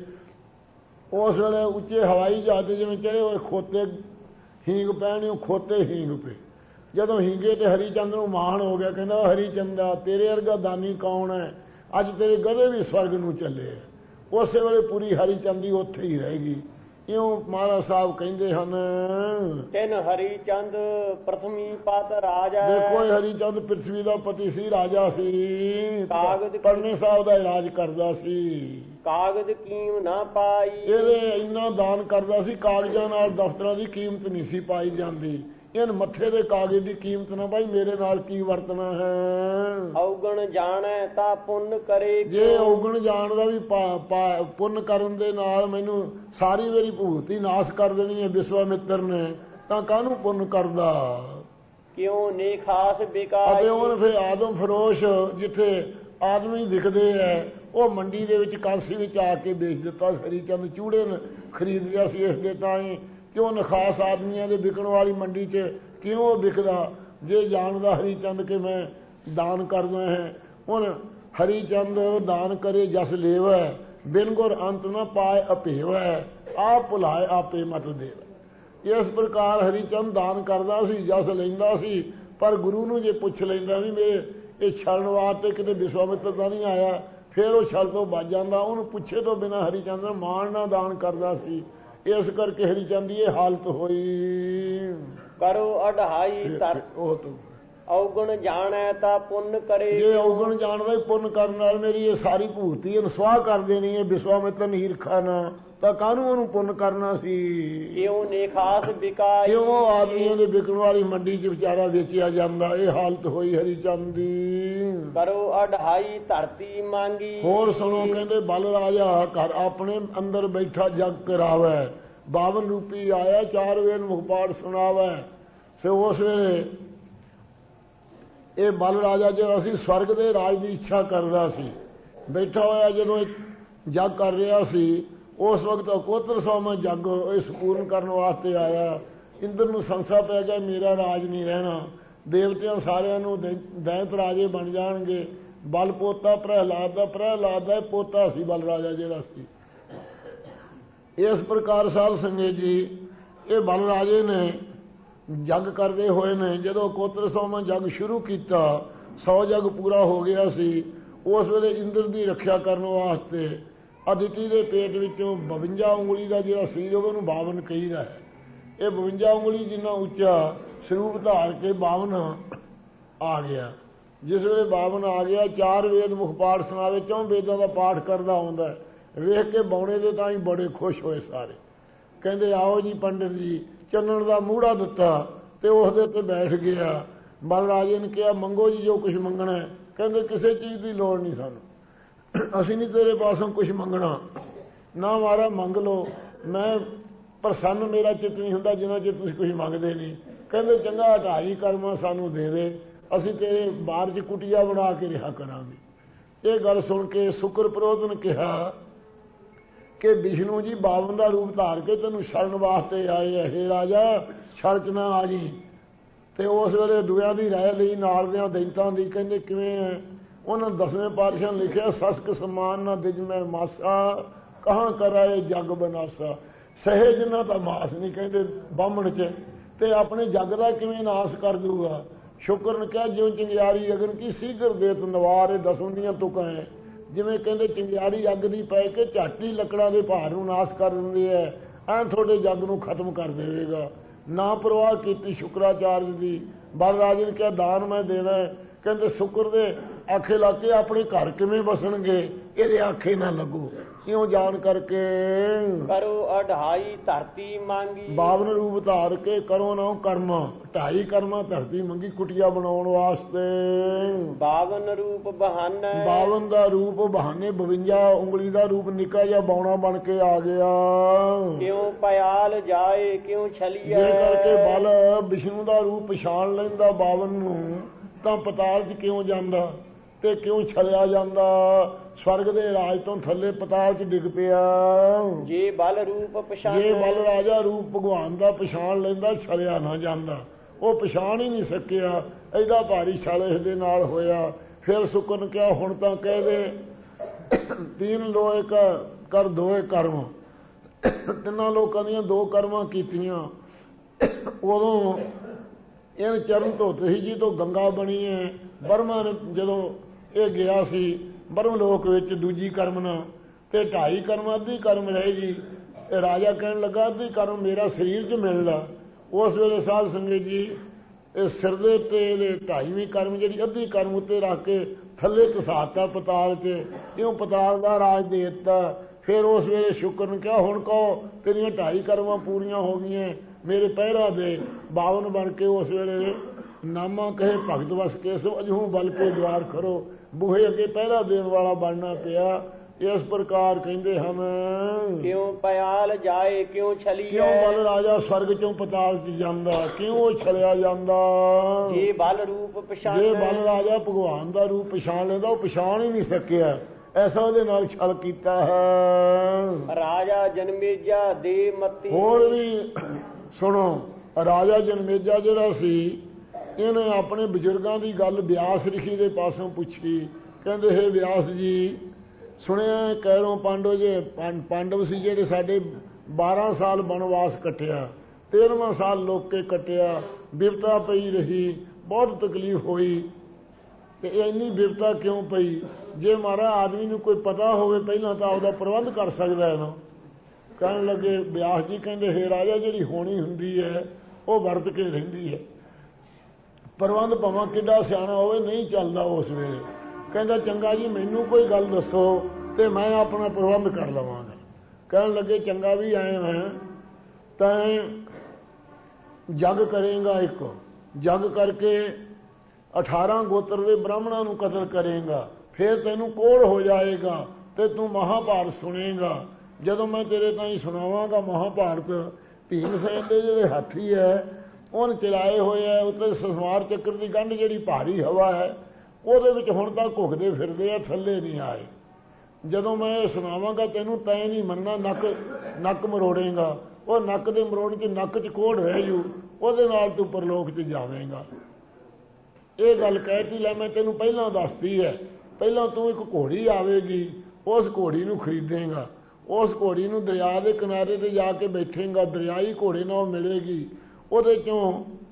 ਉਸ ਵੇਲੇ ਉੱਚੇ ਹਵਾਈ ਜਹਾਜ਼ ਜਿਵੇਂ ਚੜੇ ਹੋਏ ਖੋਤੇ ਹੀਂਗ ਪੈਣ, ਉਹ ਖੋਤੇ ਹੀਂਗ ਪਏ। ਜਦੋਂ ਹੀਂਗੇ ਤੇ ਹਰੀਚੰਦ ਨੂੰ ਮਾਣ ਹੋ ਗਿਆ। ਕਹਿੰਦਾ ਹਰੀਚੰਦਾ ਤੇਰੇ ਵਰਗਾ ਦਾਨੀ ਕੌਣ ਹੈ? ਅੱਜ ਤੇਰੇ ਗਧੇ ਵੀ ਸਵਰਗ ਨੂੰ ਚੱਲੇ। ਉਸੇ ਵੇਲੇ ਪੂਰੀ ਹਰੀਚੰਦ ਦੀ ਉੱਥੇ ਹੀ ਰਹੇਗੀ। ਇਉਂ ਮਹਾਰਾਜ ਸਾਹਿਬ ਕਹਿੰਦੇ ਹਨ, ਤਿੰਨ ਹਰੀਚੰਦ ਪ੍ਰਥਮੀ ਪਤ ਰਾਜਾ। ਦੇਖੋ ਹਰੀਚੰਦ ਪ੍ਰਿਥਵੀ ਦਾ ਪਤੀ ਸੀ, ਰਾਜਾ ਸੀ। ਕਾਗਜ਼ ਪੜਨੇ ਸਾਹਿਬ ਦਾ ਰਾਜ ਕਰਦਾ ਸੀ। ਕਾਗਜ਼ ਕੀਮ ਨਾ ਪਾਈ। ਇਹਦੇ ਇੰਨਾ ਦਾਨ ਕਰਦਾ ਸੀ, ਕਾਗਜ਼ਾਂ ਨਾਲ ਦਫ਼ਤਰਾਂ ਦੀ ਕੀਮਤ ਨਹੀਂ ਸੀ ਪਾਈ ਜਾਂਦੀ। ਇਹਨ ਮੱਥੇ ਦੇ ਕਾਗਜ਼ ਦੀ ਕੀਮਤ ਨਾ ਭਾਈ, ਮੇਰੇ ਨਾਲ ਕੀ ਵਰਤਣਾ ਹੈ। ਔਗਣ ਜਾਣੈ ਤਾਂ ਪੁੰਨ ਕਰੇ। ਜੇ ਔਗਣ ਜਾਣਦਾ ਵੀ ਪੁੰਨ ਕਰਨ ਦੇ ਨਾਲ ਮੈਨੂੰ ਸਾਰੀ ਮੇਰੀ ਭੂਤੀ ਨਾਸ ਕਰ ਦੇਣੀ ਹੈ ਵਿਸ਼ਵਾਮਿੱਤਰ ਨੇ, ਤਾਂ ਕਾਹਨੂੰ ਪੁੰਨ ਕਰਦਾ। ਕਿਉਂ ਨੇ ਖਾਸ ਬਿਕਾਈ। ਅਤੇ ਉਹਨੇ ਫਿਰ ਆਦਮ ਫਰੋਸ਼ ਜਿੱਥੇ ਆਦਮੀ ਦਿਖਦੇ ਹੈ, ਉਹ ਮੰਡੀ ਦੇ ਵਿੱਚ ਕਾਂਸੀ ਵਿੱਚ ਆ ਕੇ ਵੇਚ ਦਿੱਤਾ। ਹਰੀਚੰਦ ਚੂੜੇ ਖਰੀਦ ਲਿਆ ਸੀ ਇਸ ਦੇ ਤਾਂ ਹੀ ਕਿਉਂ ਨਖਾਸ ਆਦਮੀਆਂ ਦੇ ਵਿਕਣ ਵਾਲੀ ਮੰਡੀ 'ਚ ਕਿਉਂ ਵਿਕਦਾ। ਜੇ ਜਾਣਦਾ ਹਰੀਚੰਦ ਕਿ ਮੈਂ ਦਾਨ ਕਰਦਾ ਹੈ। ਹੁਣ ਹਰੀਚੰਦ ਦਾਨ ਕਰੇ ਜਸ ਲੇਵੈ, ਬਿਨ ਗੁਰ ਅੰਤ ਨਾ ਪਾਏ ਅਭੇਵੈ, ਆਪ ਭੁਲਾਏ ਆਪੇ ਮਤ ਦੇਵੈ। ਇਸ ਪ੍ਰਕਾਰ ਹਰੀਚੰਦ ਦਾਨ ਕਰਦਾ ਸੀ, ਜਸ ਲੈਂਦਾ ਸੀ। ਪਰ ਗੁਰੂ ਨੂੰ ਜੇ ਪੁੱਛ ਲੈਂਦਾ ਵੀ ਮੇਰੇ ਇਹ ਛਲਣ ਵਾਸਤੇ ਕਿਤੇ ਵਿਸ਼ਵਾਮਿੱਤਰ ਤਾਂ ਨਹੀਂ ਆਇਆ, ਫਿਰ ਉਹ ਛਲ ਤੋਂ ਬਚ ਜਾਂਦਾ। ਉਹਨੂੰ ਪੁੱਛੇ ਤੋਂ ਬਿਨਾਂ ਹਰੀਚੰਦ ਮਾਣ ਨਾਲ ਦਾਨ ਕਰਦਾ ਸੀ। ਇਸ ਕਰਕੇ ਹਰੀਚੰਦ ਦੀ ਇਹ ਹਾਲਤ ਹੋਈ। ਕਰੋ ਅਢਾਈ ਧਰ ਉਹ ਤੋਂ ਔਗਣ ਜਾਣੈ ਤਾਂ ਪੁੰਨ ਕਰੇ। ਜੇ ਔਗਣ ਜਾਣਦਾ ਹੀ ਪੁੰਨ ਕਰਨ ਨਾਲ ਮੇਰੀ ਇਹ ਸਾਰੀ ਭੂਤੀ ਅਨਸਵਾਹ ਕਰ ਦੇਣੀ ਹੈ। ਵਿਸ਼ਵਾਮਿੱਤਰ ਨੇ ਈਰਖਾ ਨਾ, ਤਾਂ ਕਾਹਨੂੰ ਉਹਨੂੰ ਪੁੰਨ ਕਰਨਾ ਸੀ। ਕਿਉਂ ਨੇ ਖਾਸ ਬਿਕਾਈ। ਕਿਉਂ ਆਦਮੀਆਂ ਦੇ ਵਿਕਣ ਵਾਲੀ ਮੰਡੀ 'ਚ ਵਿਚਾਰਾ ਵੇਚਿਆ ਜਾਂਦਾ। ਇਹ ਹਾਲਤ ਹੋਈ ਹਰੀਚੰਦ ਦੀ। ਕਰੋ ਅਢਾਈ ਧਰਤੀ ਮੰਗੀ। ਹੋਰ ਸੁਣੋ, ਕਹਿੰਦੇ ਬਲ ਰਾਜਾ ਘਰ ਆਪਣੇ ਅੰਦਰ ਬੈਠਾ ਜਗ ਕਰਾਵੈ, 52 ਰੂਪੀ ਆਇਆ 4 ਵੇਦ ਮੁਖਪਾਠ ਸੁਣਾਵੈ। ਫਿਰ ਉਸ ਵੇਲੇ ਇਹ ਬਲ ਰਾਜਾ ਜਿਹੜਾ ਸੀ ਸਵਰਗ ਦੇ ਰਾਜ ਦੀ ਇੱਛਾ ਕਰਦਾ ਸੀ। ਬੈਠਾ ਹੋਇਆ ਜਦੋਂ ਜਗ ਕਰ ਰਿਹਾ ਸੀ, ਉਸ ਵਕਤ ਅਕੋਤਰ ਸੌਮਾ ਜਗ ਇਸ ਪੂਰਨ ਕਰਨ ਵਾਸਤੇ ਆਇਆ। ਇੰਦਰ ਨੂੰ ਸੰਸਾ ਪੈ ਗਿਆ ਮੇਰਾ ਰਾਜ ਨਹੀਂ ਰਹਿਣਾ, ਦੇਵਤਿਆਂ ਸਾਰਿਆਂ ਨੂੰ ਦੈਂਤ ਰਾਜੇ ਬਣ ਜਾਣਗੇ। ਬਲ ਪੋਤਾ ਪ੍ਰਹਿਲਾਦ ਦਾ ਪੋਤਾ ਸੀ ਬਲ ਰਾਜਾ ਜਿਹੜਾ ਸੀ। ਇਸ ਪ੍ਰਕਾਰ ਸਾਧ ਸੰਗਤ ਜੀ ਇਹ ਬਲ ਰਾਜੇ ਨੇ ਜਗ ਕਰਦੇ ਹੋਏ ਨੇ। ਜਦੋਂ ਕੋਤਰ 100ਵਾਂ ਜਗ ਸ਼ੁਰੂ ਕੀਤਾ, 100 ਜਗ ਪੂਰਾ ਹੋ ਗਿਆ ਸੀ। ਉਸ ਵੇਲੇ ਇੰਦਰ ਦੀ ਰੱਖਿਆ ਕਰਨ ਵਾਸਤੇ ਅਦਿਤੀ ਦੇ ਪੇਟ ਵਿੱਚੋਂ 52 ਉਂਗਲੀ ਦਾ ਜਿਹੜਾ ਸਰੀਰ ਹੋਵੇ ਉਹਨੂੰ 52 ਕਹੀਦਾ ਹੈ। ਇਹ 52 ਉਂਗਲੀ ਜਿੰਨਾ ਉੱਚਾ ਸਰੂਪ ਧਾਰ ਕੇ 52 ਆ ਗਿਆ। ਜਿਸ ਵੇਲੇ 52 ਆ ਗਿਆ, 4 ਵੇਦ ਮੁਖ ਪਾਠ ਸੁਣਾਵੇ, 4 ਵੇਦਾਂ ਦਾ ਪਾਠ ਕਰਦਾ ਆਉਂਦਾ। ਵੇਖ ਕੇ ਬਾਉਣੇ ਦੇ ਤਾਂ ਹੀ ਬੜੇ ਖੁਸ਼ ਹੋਏ ਸਾਰੇ। ਕਹਿੰਦੇ ਆਓ ਜੀ ਪੰਡਿਤ ਜੀ, ਚੰਨਣ ਦਾ ਮੂੜਾ ਦਿੱਤਾ ਤੇ ਉਸਦੇ ਉੱਤੇ ਬੈਠ ਗਿਆ। ਬਲਰਾਜੇ ਨੇ ਕਿਹਾ ਮੰਗੋ ਜੀ ਜੋ ਕੁਝ ਮੰਗਣਾ। ਕਹਿੰਦੇ ਕਿਸੇ ਚੀਜ਼ ਦੀ ਲੋੜ ਨਹੀਂ ਸਾਨੂੰ, ਅਸੀਂ ਨਹੀਂ ਤੇਰੇ ਪਾਸੋਂ ਕੁਝ ਮੰਗਣਾ। ਨਾ ਮਾਰਾ ਮੰਗ ਲਓ, ਮੈਂ ਪ੍ਰਸੰਨ ਮੇਰਾ ਚਿੱਤ ਨਹੀਂ ਹੁੰਦਾ ਜਿੰਨਾ ਚਿਰ ਤੁਸੀਂ ਕੁਝ ਮੰਗਦੇ ਨਹੀਂ। ਕਹਿੰਦੇ ਚੰਗਾ 28 ਕਰਮਾਂ ਸਾਨੂੰ ਦੇ ਦੇ, ਅਸੀਂ ਤੇਰੇ ਬਾਹਰ 'ਚ ਕੁਟੀਆ ਬਣਾ ਕੇ ਰਿਹਾ ਕਰਾਂਗੇ। ਇਹ ਗੱਲ ਸੁਣ ਕੇ ਸ਼ੁਕਰ ਪ੍ਰੋਧ ਨੇ ਕਿਹਾ ਕਿ ਵਿਸ਼ਨੂੰ ਜੀ 52 ਦਾ ਰੂਪ ਧਾਰ ਕੇ ਤੈਨੂੰ ਛੜਨ ਵਾਸਤੇ ਆਏ ਹੈ, ਹੇ ਰਾਜਾ ਛੜ 'ਚ ਨਾ ਆ ਜੀ। ਤੇ ਉਸ ਵੇਲੇ ਦੁਆ ਦੀ ਰਾਇ ਲਈ ਨਾਲ ਦਿਆਂ ਦੈਂਤਾਂ ਦੀ। ਕਹਿੰਦੇ ਕਿਵੇਂ ਹੈ? ਉਹਨਾਂ 10ਵੇਂ ਪਾਤਸ਼ਾਹ ਨੇ ਲਿਖਿਆ ਸਸਕ ਸਮਾਨ ਨਾ ਦਿਜ ਮੈਂ ਮਾਸਾ, ਕਹਾਂ ਕਰਾਏ ਜਗ ਬਨਾਸਾ। ਸਹਿਜ ਨਾ ਤਾਂ ਮਾਸ ਨਹੀਂ ਕਹਿੰਦੇ ਬਾਹਮਣ 'ਚ, ਤੇ ਆਪਣੇ ਜੱਗ ਦਾ ਕਿਵੇਂ ਨਾਸ ਕਰ ਦੂਗਾ। ਸ਼ੁਕਰ ਨੇ ਕਿਹਾ ਜਿਉਂ ਚੰਗਿਆੜੀ ਅਗਨ ਕੀ ਸੀਗਰ ਦੇਤ ਨਵਾਰ, ਇਹ 10 ਦੀਆਂ ਤੁਕਾਂ ਹੈ। ਜਿਵੇਂ ਕਹਿੰਦੇ ਚੰਗਿਆੜੀ ਅੱਗ ਦੀ ਪੈ ਕੇ ਝੱਟ ਹੀ ਲੱਕੜਾਂ ਦੇ ਭਾਰ ਨੂੰ ਨਾਸ ਕਰ ਦਿੰਦੀ ਹੈ, ਐਂ ਤੁਹਾਡੇ ਜੱਗ ਨੂੰ ਖਤਮ ਕਰ ਦੇਵੇਗਾ। ਨਾ ਪਰਵਾਹ ਕੀਤੀ ਸ਼ੁਕਰਾਚਾਰਜ ਦੀ। ਬਲਰਾਜ ਨੇ ਕਿਹਾ ਦਾਨ ਮੈਂ ਦੇਣਾ। ਕਹਿੰਦੇ ਸ਼ੁਕਰ ਦੇ ਆਖੇ ਲਾ ਕੇ ਆਪਣੇ ਘਰ ਕਿਵੇਂ ਵਸਣਗੇ, ਇਹਦੇ ਆਖੇ ਨਾ ਲੱਗੋ। ਕਿਉਂ ਜਾਣ ਕਰਕੇ ਕਰੋ 28 ਧਰਤੀ ਮੰਗੀ, 52 ਰੂਪ ਧਾਰ ਕੇ ਕਰੋ ਨਾ ਕਰਮ। 28 ਕਰਮਾਂ ਧਰਤੀ ਮੰਗੀ ਕੁਟੀਆ ਬਣਾਉਣ ਵਾਸਤੇ। 52 ਰੂਪ ਬਹਾਨਾ, 52 ਦਾ ਰੂਪ ਬਹਾਨੇ। 52 ਉਂਗਲੀ ਦਾ ਰੂਪ ਨਿੱਕਾ ਜਿਹਾ ਬੌਣਾ ਬਣ ਕੇ ਆ ਗਿਆ। ਕਿਉਂ ਪਿਆਲ ਜਾਏ ਕਿਉਂ ਛਲੀਏ, ਜੇ ਕਰਕੇ ਬਲ ਵਿਸ਼ਨੂੰ ਦਾ ਰੂਪ ਪਛਾਣ ਲੈਂਦਾ 52 ਨੂੰ, ਤਾਂ ਪਤਾਲ 'ਚ ਕਿਉਂ ਜਾਂਦਾ ਤੇ ਕਿਉਂ ਛਲਿਆ ਜਾਂਦਾ। ਸਵਰਗ ਦੇ ਰਾਜ ਤੋਂ ਥੱਲੇ ਪਤਾਲ 'ਚ ਡਿੱਗ ਪਿਆ। ਜੇ ਬਲ ਰੂਪ ਪਛਾਣ, ਜੇ ਬਲ ਰਾਜਾ ਰੂਪ ਭਗਵਾਨ ਦਾ ਪਛਾਣ ਲੈਂਦਾ, ਛਲਿਆ ਨਾ ਜਾਂਦਾ। ਉਹ ਪਛਾਣ ਹੀ ਨਹੀਂ ਸਕਿਆ, ਐਡਾ ਭਾਰੀ ਛਲ ਇਸ ਦੇ ਨਾਲ ਹੋਇਆ। ਫਿਰ ਸ਼ੁਕਰ ਨੇ ਕਿਹਾ ਹੁਣ ਤਾਂ ਕਹਿ ਦੇ 3 ਲੋਏ ਕਰ 2 ਕਰਮ। 3 ਲੋਕਾਂ ਦੀਆਂ 2 ਕਰਮਾਂ ਕੀਤੀਆਂ। ਉਦੋਂ ਇਹਨ ਚਰਨ ਧੋਤੇ ਸੀ ਜੀ ਤੋਂ ਗੰਗਾ ਬਣੀ ਹੈ। ਬਰਮਾ ਨੇ ਜਦੋਂ ਇਹ ਗਿਆ ਸੀ ਬਰਮ ਲੋਕ ਵਿੱਚ ਦੂਜੀ ਕਰਮ ਨਾਲ, ਤੇ 2.5 ਕਰਮ ਅੱਧੀ ਕਰਮ ਰਹੇਗੀ। ਇਹ ਰਾਜਾ ਕਹਿਣ ਲੱਗਾ ਅੱਧੀ ਕਰਮ ਮੇਰਾ ਸਰੀਰ 'ਚ ਮਿਲਦਾ। ਉਸ ਵੇਲੇ ਸਾਧ ਸੰਗਤ ਜੀ ਇਹ ਸਿਰ ਦੇ ਉੱਤੇ ਇਹਦੇ 2.5ਵੀਂ ਕਰਮ ਜਿਹੜੀ ਅੱਧੀ ਕਰਮ ਉੱਤੇ ਰੱਖ ਕੇ ਥੱਲੇ ਘਸਾਤਾ ਪਤਾਲ 'ਚ, ਇਉਂ ਪਤਾਲ ਦਾ ਰਾਜ ਦੇ ਦਿੱਤਾ। ਫਿਰ ਉਸ ਵੇਲੇ ਸ਼ੁਕਰ ਨੇ ਕਿਹਾ ਹੁਣ ਕਹੋ ਤੇਰੀਆਂ 2.5 ਕਰਮਾਂ ਪੂਰੀਆਂ ਹੋ ਗਈਆਂ, ਮੇਰੇ ਪਹਿਰਾ ਦੇ। 52 ਬਣ ਕੇ ਉਸ ਵੇਲੇ ਨਾਮਾ ਕਹੇ ਭਗਤ ਵਸ ਕੇ ਸਭ ਅਜਹੂ ਬਲ ਕੇ ਦਵਾਰ ਖਰੋ, ਬੂਹੇ ਅੱਗੇ ਪਹਿਰਾ ਦੇਣ ਵਾਲਾ ਬਣਨਾ ਪਿਆ। ਇਸ ਪ੍ਰਕਾਰ ਕਹਿੰਦੇ ਹਨ ਕਿਉਂ ਪਿਆਲ ਜਾਏ ਕਿਉਂ ਛਲੀਏ, ਕਿਉਂ ਬਲ ਰਾਜਾ ਸਵਰਗ 'ਚੋਂ ਪਤਾਲ 'ਚ ਜਾਂਦਾ, ਕਿਉਂ ਛਲਿਆ ਜਾਂਦਾ। ਜੇ ਬਲ ਰੂਪ ਪਛਾਣ, ਜੇ ਬਲ ਰਾਜਾ ਭਗਵਾਨ ਦਾ ਰੂਪ ਪਛਾਣ ਲੈਂਦਾ, ਉਹ ਪਛਾਣ ਹੀ ਨਹੀਂ ਸਕਿਆ, ਐਸਾ ਉਹਦੇ ਨਾਲ ਛਲ ਕੀਤਾ ਹੈ। ਰਾਜਾ ਜਨਮੇਜਾ ਦੇ ਮਤੀ। ਹੋਰ ਵੀ ਸੁਣੋ, ਰਾਜਾ ਜਨਮੇਜਾ ਜਿਹੜਾ ਸੀ, ਇਹਨੇ ਆਪਣੇ ਬਜ਼ੁਰਗਾਂ ਦੀ ਗੱਲ ਵਿਆਸ ਰਿਸ਼ੀ ਦੇ ਪਾਸੋਂ ਪੁੱਛੀ। ਕਹਿੰਦੇ ਹੈ ਵਿਆਸ ਜੀ, ਸੁਣਿਆ ਕੈਰੋਂ ਪਾਂਡਵ ਜੇ ਪਾਂਡਵ ਸੀ ਜਿਹੜੇ ਸਾਡੇ 12 ਸਾਲ ਬਨਵਾਸ ਕੱਟਿਆ, 13ਵਾਂ ਸਾਲ ਲੋਕ ਕੇ ਕੱਟਿਆ, ਬਿਪਤਾ ਪਈ ਰਹੀ, ਬਹੁਤ ਤਕਲੀਫ ਹੋਈ। ਤੇ ਇੰਨੀ ਬਿਪਤਾ ਕਿਉਂ ਪਈ? ਜੇ ਮਾਰਾ ਆਦਮੀ ਨੂੰ ਕੋਈ ਪਤਾ ਹੋਵੇ ਪਹਿਲਾਂ ਤਾਂ ਉਹਦਾ ਪ੍ਰਬੰਧ ਕਰ ਸਕਦਾ ਹੈ ਨਾ। ਕਹਿਣ ਲੱਗੇ ਵਿਆਸ ਜੀ, ਕਹਿੰਦੇ ਹੈ ਰਾਜਾ ਜਿਹੜੀ ਹੋਣੀ ਹੁੰਦੀ ਹੈ ਉਹ ਵਰਤ ਕੇ ਰਹਿੰਦੀ ਹੈ, ਪ੍ਰਬੰਧ ਭਾਵੇਂ ਕਿੱਡਾ ਸਿਆਣਾ ਹੋਵੇ ਨਹੀਂ ਚੱਲਦਾ ਉਸ ਵੇਲੇ। ਕਹਿੰਦਾ ਚੰਗਾ ਜੀ ਮੈਨੂੰ ਕੋਈ ਗੱਲ ਦੱਸੋ ਤੇ ਮੈਂ ਆਪਣਾ ਪ੍ਰਬੰਧ ਕਰ ਲਵਾਂਗਾ। ਕਹਿਣ ਲੱਗੇ ਚੰਗਾ ਵੀ ਆਏ ਹੈ ਤਾਂ ਜਗ ਕਰੇਗਾ, ਇੱਕ ਜਗ ਕਰਕੇ 18 ਗੋਤਰ ਦੇ ਬ੍ਰਾਹਮਣਾਂ ਨੂੰ ਕਤਲ ਕਰੇਗਾ, ਫਿਰ ਤੈਨੂੰ ਕੋੜ ਹੋ ਜਾਏਗਾ ਤੇ ਤੂੰ ਮਹਾਭਾਰਤ ਸੁਣੇਗਾ। ਜਦੋਂ ਮੈਂ ਤੇਰੇ ਤਾਈਂ ਸੁਣਾਵਾਂਗਾ ਮਹਾਭਾਰਤ, ਭੀਮ ਸੈਨ ਦੇ ਜਿਹੜੇ ਹਾਥੀ ਹੈ ਉਹਨ ਚਲਾਏ ਹੋਏ ਹੈ, ਉੱਤੇ ਸੰਸਾਰ ਚੱਕਰ ਦੀ ਗੰਢ ਜਿਹੜੀ ਭਾਰੀ ਹਵਾ ਹੈ ਉਹਦੇ ਵਿੱਚ ਹੁਣ ਤਾਂ ਘੁੱਗਦੇ ਫਿਰਦੇ ਆ, ਥੱਲੇ ਨਹੀਂ ਆਏ। ਜਦੋਂ ਮੈਂ ਇਹ ਸੁਣਾਵਾਂਗਾ ਤੈਨੂੰ ਤੈਂ ਨਹੀਂ ਮੰਨਣਾ, ਨੱਕ ਮਰੋੜੇਗਾ। ਉਹ ਨੱਕ ਦੇ ਮਰੋੜ 'ਚ ਨੱਕ 'ਚ ਕੋੜ ਰਹਿ ਜੂ, ਉਹਦੇ ਨਾਲ ਤੂੰ ਪਰਲੋਕ 'ਚ ਜਾਵੇਂਗਾ। ਇਹ ਗੱਲ ਕਹਿਤੀ। ਲੈ ਮੈਂ ਤੈਨੂੰ ਪਹਿਲਾਂ ਦੱਸਦੀ ਹੈ, ਪਹਿਲਾਂ ਤੂੰ ਇੱਕ ਘੋੜੀ ਆਵੇਗੀ, ਉਸ ਘੋੜੀ ਨੂੰ ਖਰੀਦੇਗਾ, ਉਸ ਘੋੜੀ ਨੂੰ ਦਰਿਆ ਦੇ ਕਿਨਾਰੇ ਤੇ ਜਾ ਕੇ ਬੈਠੇਗਾ, ਦਰਿਆਈ ਘੋੜੇ ਨਾਲ ਮਿਲੇਗੀ, ਉਹਦੇ ਚੋਂ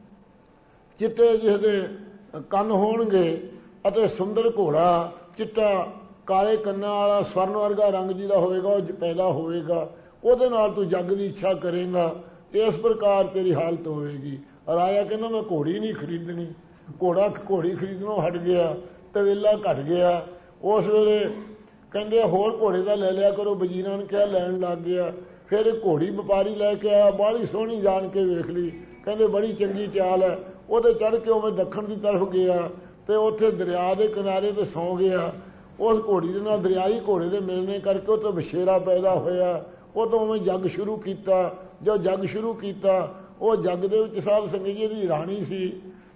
ਚਿੱਟੇ ਜਿਹਦੇ ਕੰਨ ਹੋਣਗੇ ਅਤੇ ਸੁੰਦਰ ਘੋੜਾ ਚਿੱਟਾ ਕਾਲੇ ਕੰਨਾਂ ਵਾਲਾ ਸਵਰਨ ਵਰਗਾ ਰੰਗ ਜਿਹਦਾ ਹੋਵੇਗਾ ਉਹ ਪੈਦਾ ਹੋਵੇਗਾ, ਉਹਦੇ ਨਾਲ ਤੂੰ ਜੱਗ ਦੀ ਇੱਛਾ ਕਰੇਂਗਾ। ਇਸ ਪ੍ਰਕਾਰ ਤੇਰੀ ਹਾਲਤ ਹੋਵੇਗੀ। ਰਾਜਾ ਕਹਿੰਦਾ ਮੈਂ ਘੋੜੀ ਨਹੀਂ ਖਰੀਦਣੀ। ਘੋੜੀ ਖਰੀਦਣੋਂ ਹਟ ਗਿਆ, ਤਵੇਲਾ ਘਟ ਗਿਆ। ਉਸ ਵੇਲੇ ਕਹਿੰਦੇ ਹੋਰ ਘੋੜੇ ਦਾ ਲੈ ਲਿਆ ਕਰੋ, ਵਜ਼ੀਰਾਂ ਨੇ ਕਿਹਾ, ਲੈਣ ਲੱਗ ਗਿਆ। ਫਿਰ ਘੋੜੀ ਵਪਾਰੀ ਲੈ ਕੇ ਆਇਆ, ਬਾਹਲੀ ਸੋਹਣੀ ਜਾਣ ਕੇ ਵੇਖ ਲਈ, ਕਹਿੰਦੇ ਬੜੀ ਚੰਗੀ ਚਾਲ ਹੈ। ਉਹਦੇ ਚੜ੍ਹ ਕੇ ਉਵੇਂ ਦੱਖਣ ਦੀ ਤਰਫ ਗਿਆ ਅਤੇ ਉੱਥੇ ਦਰਿਆ ਦੇ ਕਿਨਾਰੇ 'ਤੇ ਸੌਂ ਗਿਆ। ਉਸ ਘੋੜੀ ਦੇ ਨਾਲ ਦਰਿਆਈ ਘੋੜੇ ਦੇ ਮਿਲਣੇ ਕਰਕੇ ਉਹ ਤੋਂ ਵਛੇਰਾ ਪੈਦਾ ਹੋਇਆ। ਉਹ ਤੋਂ ਉਵੇਂ ਜੱਗ ਸ਼ੁਰੂ ਕੀਤਾ। ਜੋ ਜੱਗ ਸ਼ੁਰੂ ਕੀਤਾ, ਉਹ ਜੱਗ ਦੇ ਵਿੱਚ ਸਾਧ ਸੰਗਤ ਜੀ ਦੀ ਰਾਣੀ ਸੀ।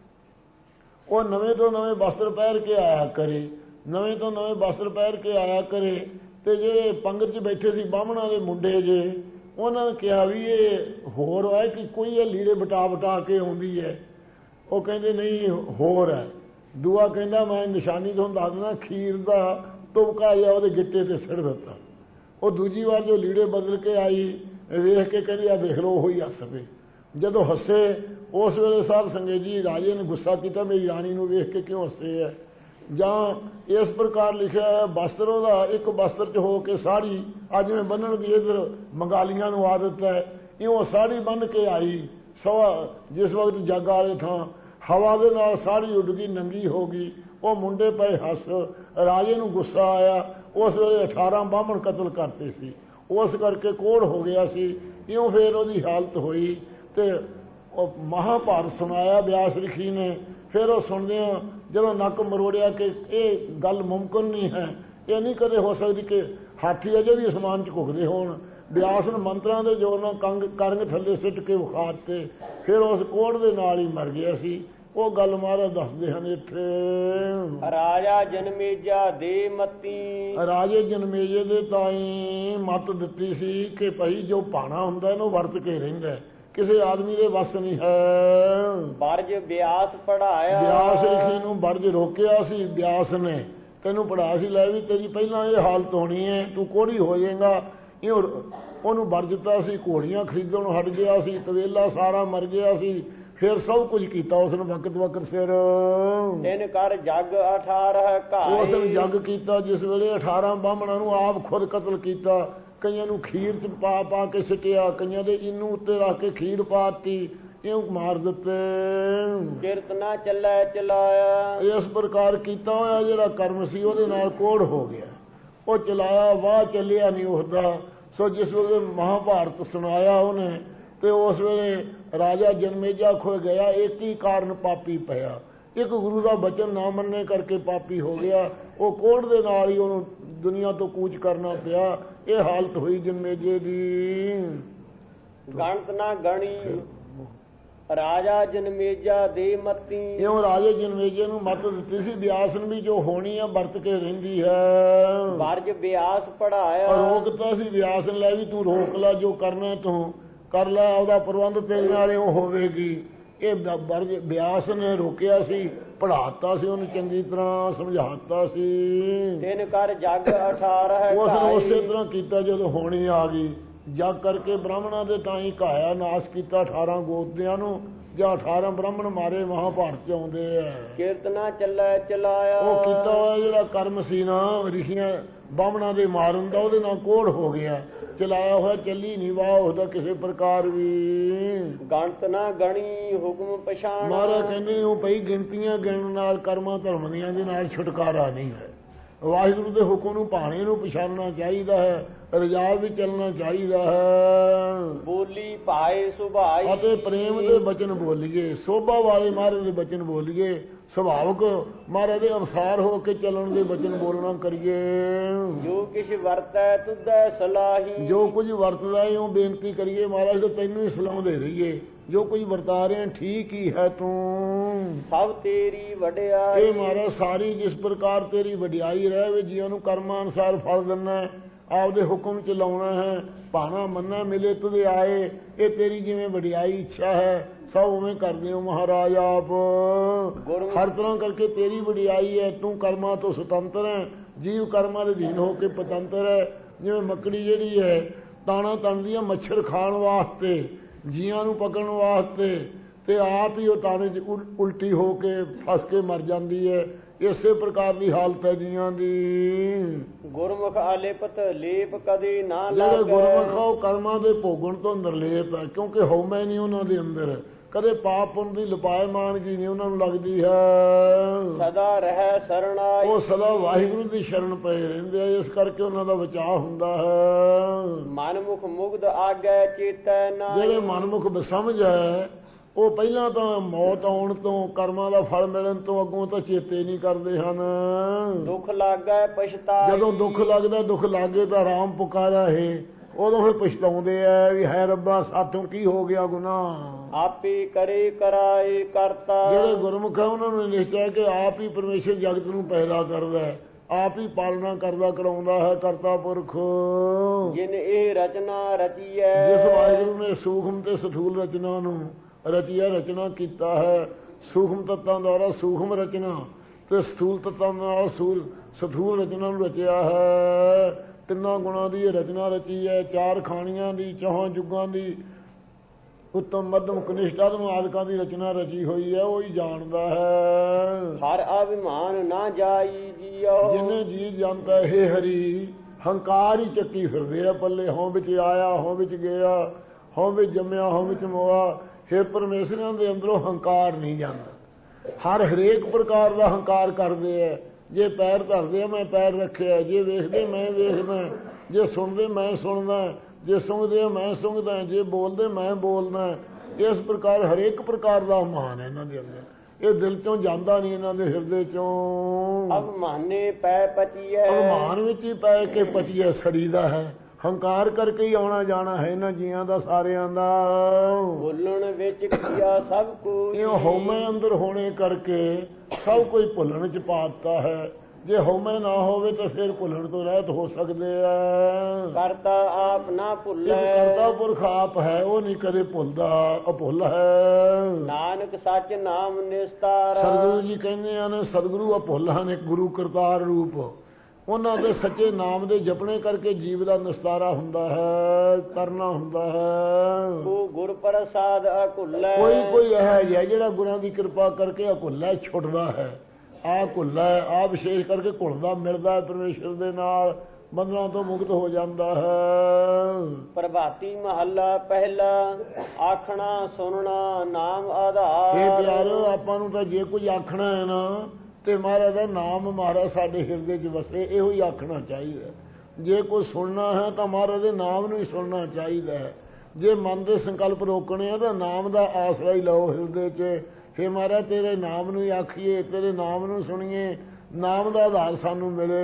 ਉਹ ਨਵੇਂ ਤੋਂ ਨਵੇਂ ਵਸਤਰ ਪਹਿਰ ਕੇ ਆਇਆ ਕਰੇ, ਨਵੇਂ ਤੋਂ ਨਵੇਂ ਵਸਤਰ ਪਹਿਰ ਕੇ ਆਇਆ ਕਰੇ। ਅਤੇ ਜਿਹੜੇ ਪੰਗਤ 'ਚ ਬੈਠੇ ਸੀ ਬਾਹਮਣਾਂ ਦੇ ਮੁੰਡੇ ਜੇ, ਉਹਨਾਂ ਨੇ ਕਿਹਾ ਵੀ ਇਹ ਹੋਰ ਹੈ ਕਿ ਕੋਈ ਇਹ ਲੀੜੇ ਬਟਾ ਕੇ ਆਉਂਦੀ ਹੈ। ਉਹ ਕਹਿੰਦੇ ਨਹੀਂ ਹੋਰ ਹੈ। ਦੂਆ ਕਹਿੰਦਾ ਮੈਂ ਨਿਸ਼ਾਨੀ ਤੁਹਾਨੂੰ ਦੱਸ ਦਿੰਦਾ, ਖੀਰ ਦਾ ਤੁਬਕਾ ਜਿਹਾ ਉਹਦੇ ਗਿੱਟੇ 'ਤੇ ਸਿੱਟ ਦਿੱਤਾ। ਉਹ ਦੂਜੀ ਵਾਰ ਜੋ ਲੀੜੇ ਬਦਲ ਕੇ ਆਈ ਵੇਖ ਕੇ ਕਹਿੰਦੀ ਆ ਦੇਖ ਲਓ ਉਹੀ ਹੱਸ ਪਏ। ਜਦੋਂ ਹੱਸੇ ਉਸ ਵੇਲੇ ਸਾਧ ਸੰਗਤ ਜੀ ਰਾਜੇ ਨੇ ਗੁੱਸਾ ਕੀਤਾ, ਮੇਰੀ ਰਾਣੀ ਨੂੰ ਵੇਖ ਕੇ ਕਿਉਂ ਹੱਸੇ ਹੈ। ਜਾਂ ਇਸ ਪ੍ਰਕਾਰ ਲਿਖਿਆ ਹੈ ਵਸਤਰ ਉਹਦਾ ਇੱਕ ਵਸਤਰ 'ਚ ਹੋ ਕੇ ਸਾੜੀ, ਅੱਜ ਮੈਂ ਬੰਨਣ ਦੀ ਇੱਧਰ ਬੰਗਾਲੀਆਂ ਨੂੰ ਆਦਤ ਹੈ, ਇਉਂ ਸਾੜੀ ਬੰਨ੍ਹ ਕੇ ਆਈ। ਜਿਸ ਵਕਤ ਜੱਗ ਵਾਲੇ ਥਾਂ ਹਵਾ ਦੇ ਨਾਲ ਸਾੜੀ ਉੱਡ ਗਈ, ਨੰਗੀ ਹੋ ਗਈ। ਉਹ ਮੁੰਡੇ ਪਏ ਹੱਸ। ਰਾਜੇ ਨੂੰ ਗੁੱਸਾ ਆਇਆ। ਉਸ ਵੇਲੇ 18 ਬਾਹਮਣ ਕਤਲ ਕਰਤੇ ਸੀ, ਉਸ ਕਰਕੇ ਕੋੜ ਹੋ ਗਿਆ ਸੀ। ਇਉਂ ਫਿਰ ਉਹਦੀ ਹਾਲਤ ਹੋਈ ਅਤੇ ਉਹ ਮਹਾਭਾਰਤ ਸੁਣਾਇਆ ਵਿਆਸ ਰਿਖੀ ਨੇ। ਫਿਰ ਉਹ ਸੁਣਦਿਆਂ ਜਦੋਂ ਨੱਕ ਮਰੋੜਿਆ ਕਿ ਇਹ ਗੱਲ ਮੁਮਕਿਨ ਨਹੀਂ ਹੈ, ਇਹ ਨਹੀਂ ਕਦੇ ਹੋ ਸਕਦੀ ਕਿ ਹਾਥੀ ਅਜੇ ਵੀ ਅਸਮਾਨ 'ਚ ਘੁੱਗਦੇ ਹੋਣ। ਵਿਆਸ ਨੇ ਮੰਤਰਾਂ ਦੇ ਜੋ ਨਾ ਕਰੰਗ ਥੱਲੇ ਸਿੱਟ ਕੇ ਵਿਖਾ ਦਿੱਤੇ। ਫਿਰ ਉਸ ਕੋੜ ਦੇ ਨਾਲ ਹੀ ਮਰ ਗਿਆ ਸੀ। ਉਹ ਗੱਲ ਮਹਾਰਾਜ ਦੱਸਦੇ ਹਨ ਇੱਥੇ। ਰਾਜਾ ਜਨਮੇਜਾ ਦੇ ਮਤੀ, ਰਾਜੇ ਜਨਮੇਜੇ ਦੇ ਤਾਈਂ ਮੱਤ ਦਿੱਤੀ ਸੀ ਕਿ ਭਾਈ ਜੋ ਭਾਣਾ ਹੁੰਦਾ ਇਹਨੂੰ ਵਰਤ ਕੇ ਰਹਿੰਦਾ, ਕਿਸੇ ਆਦਮੀ ਦੇ ਵੱਸ ਨਹੀਂ ਹੈ। ਬਰਜ ਵਿਆਸ ਪੜ੍ਹਾਇਆ, ਵਿਆਸ ਰਿਖੀ ਨੂੰ ਬਰਜ ਰੋਕਿਆ ਸੀ ਵਿਆਸ ਨੇ, ਤੈਨੂੰ ਪੜ੍ਹਾ ਸੀ ਲੈ ਵੀ ਤੇਰੀ ਪਹਿਲਾਂ ਇਹ ਹਾਲਤ ਹੋਣੀ ਹੈ, ਤੂੰ ਕੋੜੀ ਹੋ ਜਾਏਗਾ। ਉਹਨੂੰ ਵਰਜਤਾ ਸੀ, ਘੋੜੀਆਂ ਖਰੀਦਣ ਹਟ ਗਿਆ ਸੀ, ਤਵੇਲਾ ਸਾਰਾ ਮਰ ਗਿਆ ਸੀ। ਫਿਰ ਸਭ ਕੁਝ ਕੀਤਾ ਉਸਨੇ ਵਕਤ ਸਿਰ। ਤਿੰਨ ਕਰ ਜੱਗ 18 ਘਾਏ, ਉਸਨੇ ਜੱਗ ਕੀਤਾ ਜਿਸ ਵੇਲੇ 18 ਬਾਹਮਣਾਂ ਨੂੰ ਆਪ ਖੁਦ ਕਤਲ ਕੀਤਾ। ਕਈਆਂ ਨੂੰ ਖੀਰ 'ਚ ਪਾ ਕੇ ਸਿੱਟਿਆ, ਕਈਆਂ ਦੇ ਇਨੂੰ ਉੱਤੇ ਰੱਖ ਕੇ ਖੀਰ ਪਾਤੀ, ਇਉਂ ਮਾਰ ਦਿੱਤੇ। ਕਿਰਤ ਨਾ ਚੱਲੇ ਚਲਾਇਆ, ਇਸ ਪ੍ਰਕਾਰ ਕੀਤਾ ਹੋਇਆ ਜਿਹੜਾ ਕਰਮ ਸੀ ਉਹਦੇ ਨਾਲ ਕੋੜ ਹੋ ਗਿਆ। ਉਹ ਚਲਾਇਆ ਵਾਹ ਚੱਲਿਆ ਨਹੀਂ ਉਸਦਾ। ਸੋ ਜਿਸ ਵੇਲੇ ਮਹਾਭਾਰਤ ਸੁਣਾਇਆ ਉਹਨੇ ਤੇ ਉਸ ਵੇਲੇ ਰਾਜਾ ਜਨਮੇਜਾ ਖੋ ਗਿਆ। ਇੱਕ ਹੀ ਕਾਰਨ ਪਾਪੀ ਪਿਆ, ਇੱਕ ਗੁਰੂ ਦਾ ਬਚਨ ਨਾ ਮੰਨਣੇ ਕਰਕੇ ਪਾਪੀ ਹੋ ਗਿਆ। ਉਹ ਕੋੜ ਦੇ ਨਾਲ ਹੀ ਉਹਨੂੰ ਦੁਨੀਆ ਤੋਂ ਕੂਚ ਕਰਨਾ ਪਿਆ। ਇਹ ਹਾਲਤ ਹੋਈ ਜਨਮੇਜੇ ਦੀ। ਗਣਤ ਨਾ ਗਣੀ ਰਾਜਾ ਜਨਮੇਜਾ ਦੇ ਮਤੀ, ਇਉਂ ਰਾਜੇ ਜਨਮੇਜੇ ਨੂੰ ਮੱਤ ਦਿੱਤੀ ਸੀ ਵਿਆਸ ਨੇ ਵੀ ਜੋ ਹੋਣੀ ਆ ਵਰਤ ਕੇ ਰਹਿੰਦੀ ਹੈ। ਬਰਜ ਵਿਆਸ ਪੜ੍ਹਾਇਆ, ਰੋਕਤਾ ਸੀ ਵਿਆਸ ਨੇ, ਲੈ ਵੀ ਤੂੰ ਰੋਕ ਲੈ, ਜੋ ਕਰਨਾ ਤੂੰ ਕਰ ਲੈ, ਉਹਦਾ ਪ੍ਰਬੰਧ ਤੇਰੇ ਨਾਲ ਇਉਂ ਹੋਵੇਗੀ। ਇਹ ਬਰਜ ਵਿਆਸ ਨੇ ਰੋਕਿਆ ਸੀ, ਪੜ੍ਹਾਤਾ ਸੀ, ਉਹਨੂੰ ਚੰਗੀ ਤਰ੍ਹਾਂ ਸਮਝਾਤਾ ਸੀ। ਤਿੰਨ ਕਰ ਜੱਗ 18 ਉਸਨੇ ਉਸੇ ਤਰ੍ਹਾਂ ਕੀਤਾ ਜਦੋਂ ਹੋਣੀ ਆ ਗਈ। ਜੱਗ ਕਰਕੇ ਬ੍ਰਾਹਮਣਾਂ ਦੇ ਤਾਂ ਹੀ ਘਾਇਆ ਨਾਸ ਕੀਤਾ 18 ਗੋਤਿਆਂ ਨੂੰ, ਜਾਂ 18 ਬ੍ਰਾਹਮਣ ਮਾਰੇ ਮਹਾਭਾਰਤ 'ਚ ਆਉਂਦੇ ਆ। ਕਿਰਤ ਨਾ ਚੱਲੇ ਚਲਾਇਆ, ਉਹ ਕੀਤਾ ਹੋਇਆ ਜਿਹੜਾ ਕਰਮ ਸੀ ਨਾ ਰਿਸ਼ੀਆਂ ਬਾਹਮਣਾਂ ਦੇ ਮਾਰਨ ਦਾ, ਉਹਦੇ ਨਾਲ ਕੋੜ ਹੋ ਗਿਆ। ਚਲਾਇਆ ਹੋਇਆ ਚੱਲੀ ਨਹੀਂ ਵਾਹ ਉਹਦਾ ਕਿਸੇ ਪ੍ਰਕਾਰ ਵੀ। ਗਣਤ ਨਾ ਗਣੀ ਹੁਕਮ ਪਛਾਣ, ਮਹਾਰਾਜ ਕਹਿੰਦੇ ਉਹ ਪਈ ਗਿਣਤੀਆਂ ਗਿਣਨ ਨਾਲ ਕਰਮਾਂ ਧਰਮ ਦੀਆਂ ਦੇ ਨਾਲ ਛੁਟਕਾਰਾ ਨਹੀਂ ਹੈ। ਵਾਹਿਗੁਰੂ ਦੇ ਹੁਕਮ ਨੂੰ ਭਾਣੇ ਨੂੰ ਪਛਾਣਨਾ ਚਾਹੀਦਾ ਹੈ, ਰਜਾ ਵੀ ਚੱਲਣਾ ਚਾਹੀਦਾ ਹੈ। ਬੋਲੀ ਭਾਏ ਸੁਭਾਈ, ਅਤੇ ਪ੍ਰੇਮ ਦੇ ਬਚਨ ਬੋਲੀਏ, ਸੋਭਾ ਵਾਲੇ ਮਹਾਰਾਜ ਦੇ ਬਚਨ ਬੋਲੀਏ, ਸੁਭਾਵਕ ਮਹਾਰਾਜ ਦੇ ਅਨੁਸਾਰ ਹੋ ਕੇ ਚੱਲਣ ਦੇ ਬਚਨ ਬੋਲਣਾ ਕਰੀਏ। ਜੋ ਕਿਛ ਵਰਤੈ ਤੁਧੈ ਸਲਾਹੀ, ਜੋ ਕੁਝ ਵਰਤਦਾ ਹੈ ਉਹ ਬੇਨਤੀ ਕਰੀਏ ਮਹਾਰਾਜ ਤੋਂ ਤੈਨੂੰ ਹੀ ਸਲਾਉਂਦੇ ਰਹੀਏ। ਜੋ ਕੁਝ ਵਰਤਾ ਰਹੇ ਠੀਕ ਹੀ ਹੈ ਤੂੰ, ਸਭ ਤੇਰੀ ਵਡਿਆਈ। ਇਹ ਮਹਾਰਾਜ ਸਾਰੀ ਜਿਸ ਪ੍ਰਕਾਰ ਤੇਰੀ ਵਡਿਆਈ ਰਹਿ ਵੇ, ਜੀਆਂ ਨੂੰ ਕਰਮਾਂ ਅਨੁਸਾਰ ਫਲ ਦਿੰਨਾ, ਆਪਦੇ ਹੁਕਮ ਚ ਲਾਉਣਾ ਹੈ, ਭਾਣਾ ਮੰਨਾ ਮਿਲੇ ਤੁਦੇ ਆਏ। ਇਹ ਤੇਰੀ ਜਿਵੇਂ ਵਡਿਆਈ ਇੱਛਾ ਹੈ ਸਭ ਉਵੇਂ ਕਰਦੇ ਹੋ ਮਹਾਰਾਜ ਆਪ। ਹਰ ਤਰ੍ਹਾਂ ਕਰਕੇ ਤੇਰੀ ਵਡਿਆਈ ਹੈ। ਤੂੰ ਕਰਮਾਂ ਤੋਂ ਸੁਤੰਤਰ ਹੈ, ਜੀਵ ਕਰਮਾਂ ਦੇ ਅਧੀਨ ਹੋ ਕੇ ਪਤੰਤਰ ਹੈ। ਜਿਵੇਂ ਮੱਕੜੀ ਜਿਹੜੀ ਹੈ ਤਾਣਾ ਤਣਦੀ ਹੈ ਮੱਛਰ ਖਾਣ ਵਾਸਤੇ, ਜੀਆਂ ਨੂੰ ਪਕੜਨ ਵਾਸਤੇ, ਤੇ ਆਪ ਹੀ ਉਹ ਤਾਣੇ 'ਚ ਉਲਟੀ ਹੋ ਕੇ ਫਸ ਕੇ ਮਰ ਜਾਂਦੀ ਹੈ। ਇਸੇ ਪ੍ਰਕਾਰ ਦੀ ਹਾਲਤ ਹੈ ਜੀਆਂ ਦੀ। ਗੁਰਮੁਖ ਆਲੇਪਤ ਲੇਪ ਕਦੇ ਨਾ ਜਿਹੜੇ ਲਾਗੈ। ਗੁਰਮੁਖ ਉਹ ਕਰਮਾਂ ਦੇ ਭੋਗਣ ਤੋਂ ਨਿਰਲੇਪ ਹੈ, ਕਿਉਂਕਿ ਹਉਮੈ ਨਹੀਂ ਉਹਨਾਂ ਦੇ ਅੰਦਰ, ਕਦੇ ਪਾਪ ਪੁੰਨ ਦੀ ਲਿਪਾਇਮਾਨਗੀ ਨਹੀਂ ਉਹਨਾਂ ਨੂੰ ਲੱਗਦੀ ਹੈ। ਸਦਾ ਰਹਿ ਸਰਣਾਈ। ਉਹ ਸਦਾ ਵਾਹਿਗੁਰੂ ਦੀ ਸ਼ਰਨ ਪਏ ਰਹਿੰਦੇ ਆ, ਇਸ ਕਰਕੇ ਉਹਨਾਂ ਦਾ ਬਚਾਅ ਹੁੰਦਾ ਹੈ। ਮਨਮੁਖ ਮੁਗਧ ਆਗੈ ਚੇਤੈ ਨਾਈ। ਜਿਹੜੇ ਮਨਮੁਖ ਬਸਮਝ ਹੈ ਉਹ ਪਹਿਲਾਂ ਤਾਂ ਮੌਤ ਆਉਣ ਤੋਂ, ਕਰਮਾਂ ਦਾ ਫਲ ਮਿਲਣ ਤੋਂ ਅੱਗੋਂ ਤਾਂ ਚੇਤੇ ਨਹੀਂ ਕਰਦੇ ਹਨ। ਦੁੱਖ ਲਾਗੈ ਪਛਤਾਈ। ਜਦੋਂ ਦੁੱਖ ਲੱਗਦਾ, ਦੁੱਖ ਲਾਗੇ ਤਾਂ ਰਾਮ ਪੁਕਾਰਾ ਹੈ, ਉਦੋਂ ਫਿਰ ਪਛਤਾਉਂਦੇ ਆ ਵੀ ਹੈ ਰੱਬਾ ਸਾਥੋਂ ਕੀ ਹੋ ਗਿਆ ਗੁਨਾਹ। ਆਪੇ ਕਰੇ ਕਰਾਏ ਕਰਤਾ। ਜਿਹੜੇ ਗੁਰਮੁਖ ਹੈ ਉਹਨਾਂ ਨੂੰ ਨਿਸ਼ਚੈ ਕਿ ਆਪ ਹੀ ਪਰਮੇਸ਼ਰ ਜਗਤ ਨੂੰ ਪੈਦਾ ਕਰਦਾ ਹੈ, ਆਪ ਹੀ ਪਾਲਣਾ ਕਰਦਾ ਕਰਾਉਂਦਾ ਹੈ, ਕਰਤਾ ਪੁਰਖ। ਜਿਨ ਇਹ ਰਚਨਾ ਰਚੀ ਹੈ। ਜਿਸ ਵਾਹਿਗੁਰੂ ਨੇ ਸੂਖਮ ਤੇ ਸਥੂਲ ਰਚਨਾ ਨੂੰ ਰਚਿਆ, ਰਚਨਾ ਕੀਤਾ ਹੈ, ਸੂਖਮ ਤੱਤਾਂ ਦੁਆਰਾ ਸੂਖਮ ਰਚਨਾ ਤੇ ਸਥੂਲ ਤੱਤਾਂ ਨਾਲ ਸਥੂਲ ਰਚਨਾ ਨੂੰ ਰਚਿਆ ਹੈ। ਤਿੰਨਾਂ ਗੁਣਾਂ ਦੀ ਇਹ ਰਚਨਾ ਰਚੀ ਹੈ, ਚਾਰ ਖਾਣੀਆਂ ਦੀ, ਚੌਹਾਂ ਯੁੱਗਾਂ ਦੀ, ਉੱਤਮ ਮੱਧਮ ਕਨਿਸ਼ਟ ਆਦਮ ਆਦਿਕਾਂ ਦੀ ਰਚਨਾ ਰਚੀ ਹੋਈ ਹੈ, ਉਹ ਹੀ ਜਾਣਦਾ ਹੈ। ਹਰ ਅਭਿਮਾਨ ਨਾ ਜਾਈ ਜੀਓ। ਜਿਹਨੇ ਜੀ ਜਾਂਦਾ ਹੈ ਹਰੀ, ਹੰਕਾਰ ਹੀ ਚੱਕੀ ਫਿਰਦੇ ਆ ਪੱਲੇ, ਹੋਂ ਵਿੱਚ ਆਇਆ, ਹੋਂ ਵਿੱਚ ਗਿਆ, ਹੋਂ ਵਿੱਚ ਜੰਮਿਆ, ਹੋਂ ਵਿੱਚ ਮੋਆ। ਹੇ ਪਰਮੇਸ਼ਰਾਂ ਦੇ ਅੰਦਰੋਂ ਹੰਕਾਰ ਨਹੀਂ ਜਾਂਦਾ। ਹਰੇਕ ਪ੍ਰਕਾਰ ਦਾ ਹੰਕਾਰ ਕਰਦੇ ਆ। ਜੇ ਪੈਰ ਧਰਦੇ ਆ ਮੈਂ ਪੈਰ ਰੱਖਿਆ, ਜੇ ਵੇਖਦੇ ਮੈਂ ਵੇਖਦਾ, ਜੇ ਸੁਣਦੇ ਮੈਂ ਸੁਣਦਾ, ਜੇ ਸੁਣਦੇ ਮੈਂ ਸੁਣਦਾ, ਜੇ ਬੋਲਦੇ ਮੈਂ ਬੋਲਦਾ। ਇਸ ਪ੍ਰਕਾਰ ਹਰੇਕ ਪ੍ਰਕਾਰ ਦਾ ਮਾਨ ਹੈ ਇਹਨਾਂ ਦੇ ਅੰਦਰ, ਇਹ ਦਿਲ ਚੋਂ ਜਾਂਦਾ ਨਹੀਂ ਇਹਨਾਂ ਦੇ ਹਿਰਦੇ ਚੋਂ। ਅਭਿਮਾਨੇ ਪੈ ਪਚੀਐ। ਅਭਿਮਾਨ ਵਿੱਚ ਹੀ ਪੈ ਕੇ ਪਚੀਐ ਸੜੀਦਾ ਹੈ। ਹੰਕਾਰ ਕਰਕੇ ਹੀ ਆਉਣਾ ਜਾਣਾ ਹੈ ਇਹਨਾਂ ਜੀਆਂ ਦਾ, ਸਾਰਿਆਂ ਦਾ। ਭੁੱਲਣ ਵਿੱਚ ਕੀਆ ਸਭ ਕੁਝ। ਇਹ ਹਉਮੈ ਅੰਦਰ ਹੋਣੇ ਕਰਕੇ ਸਭ ਕੁਝ ਭੁੱਲਣ ਚ ਪਾਤਾ ਹੈ। ਜੇ ਹਉਮੈ ਨਾ ਹੋਵੇ ਤਾਂ ਫਿਰ ਭੁੱਲਣ ਤੋਂ ਰਹਿਤ ਹੋ ਸਕਦੇ ਆ। ਕਰਤਾ ਆਪ ਨਾ ਭੁੱਲੈ। ਕਰਤਾ ਪੁਰਖ ਆਪ ਹੈ, ਉਹ ਨਹੀਂ ਕਦੇ ਭੁੱਲਦਾ, ਅਭੁੱਲ ਹੈ। ਨਾਨਕ ਸੱਚ ਨਾਮ ਨਿਸਤਾਰ। ਸਤਿਗੁਰੂ ਜੀ ਕਹਿੰਦੇ ਹਨ ਸਤਿਗੁਰੂ ਅਭੁੱਲ ਹਨ, ਇੱਕ ਗੁਰੂ ਕਰਤਾਰ ਰੂਪ। ਉਹਨਾਂ ਦੇ ਸੱਚੇ ਨਾਮ ਦੇ ਜਪਣੇ ਕਰਕੇ ਜੀਵ ਦਾ ਨਿਸਤਾਰਾ ਹੁੰਦਾ ਹੈ, ਕਰਨਾ ਹੁੰਦਾ ਹੈ। ਉਹ ਗੁਰ ਪ੍ਰਸਾਦ ਅਕੁੱਲੈ। ਕੋਈ ਇਹ ਜਿਹਾ ਜਿਹੜਾ ਗੁਰਾਂ ਦੀ ਕਿਰਪਾ ਕਰਕੇ ਅਕੁੱਲਾ ਛੁੱਟਦਾ ਹੈ, ਆ ਘੁੱਲਾ, ਆ ਵਿਸ਼ੇਸ਼ ਕਰਕੇ ਘੁਲਦਾ ਮਿਲਦਾ ਹੈ ਪਰਮੇਸ਼ਰ ਦੇ ਨਾਲ, ਬੰਧਨਾਂ ਤੋਂ ਮੁਕਤ ਹੋ ਜਾਂਦਾ ਹੈ। ਪ੍ਰਭਾਤੀ ਮਹੱਲਾ ਪਹਿਲਾ। ਆਖਣਾ ਸੁਣਨਾ ਨਾਮ ਆਧਾਰ। ਇਹ ਪਿਆਰੋ ਆਪਾਂ ਨੂੰ ਤਾਂ ਜੇ ਕੁਝ ਆਖਣਾ ਹੈ ਨਾ ਤੇ ਮਹਾਰਾਜ ਦਾ ਨਾਮ ਮਹਾਰਾਜ ਸਾਡੇ ਹਿਰਦੇ 'ਚ ਵਸੇ, ਇਹੋ ਹੀ ਆਖਣਾ ਚਾਹੀਦਾ। ਜੇ ਕੋਈ ਸੁਣਨਾ ਹੈ ਤਾਂ ਮਹਾਰਾਜ ਦੇ ਨਾਮ ਨੂੰ ਹੀ ਸੁਣਨਾ ਚਾਹੀਦਾ ਹੈ। ਜੇ ਮਨ ਦੇ ਸੰਕਲਪ ਰੋਕਣੇ ਆ ਤਾਂ ਨਾਮ ਦਾ ਆਸਰਾ ਹੀ ਲਓ ਹਿਰਦੇ 'ਚ। ਹੇ ਮਹਾਰਾਜ ਤੇਰੇ ਨਾਮ ਨੂੰ ਹੀ ਆਖੀਏ, ਤੇਰੇ ਨਾਮ ਨੂੰ ਸੁਣੀਏ, ਨਾਮ ਦਾ ਆਧਾਰ ਸਾਨੂੰ ਮਿਲੇ।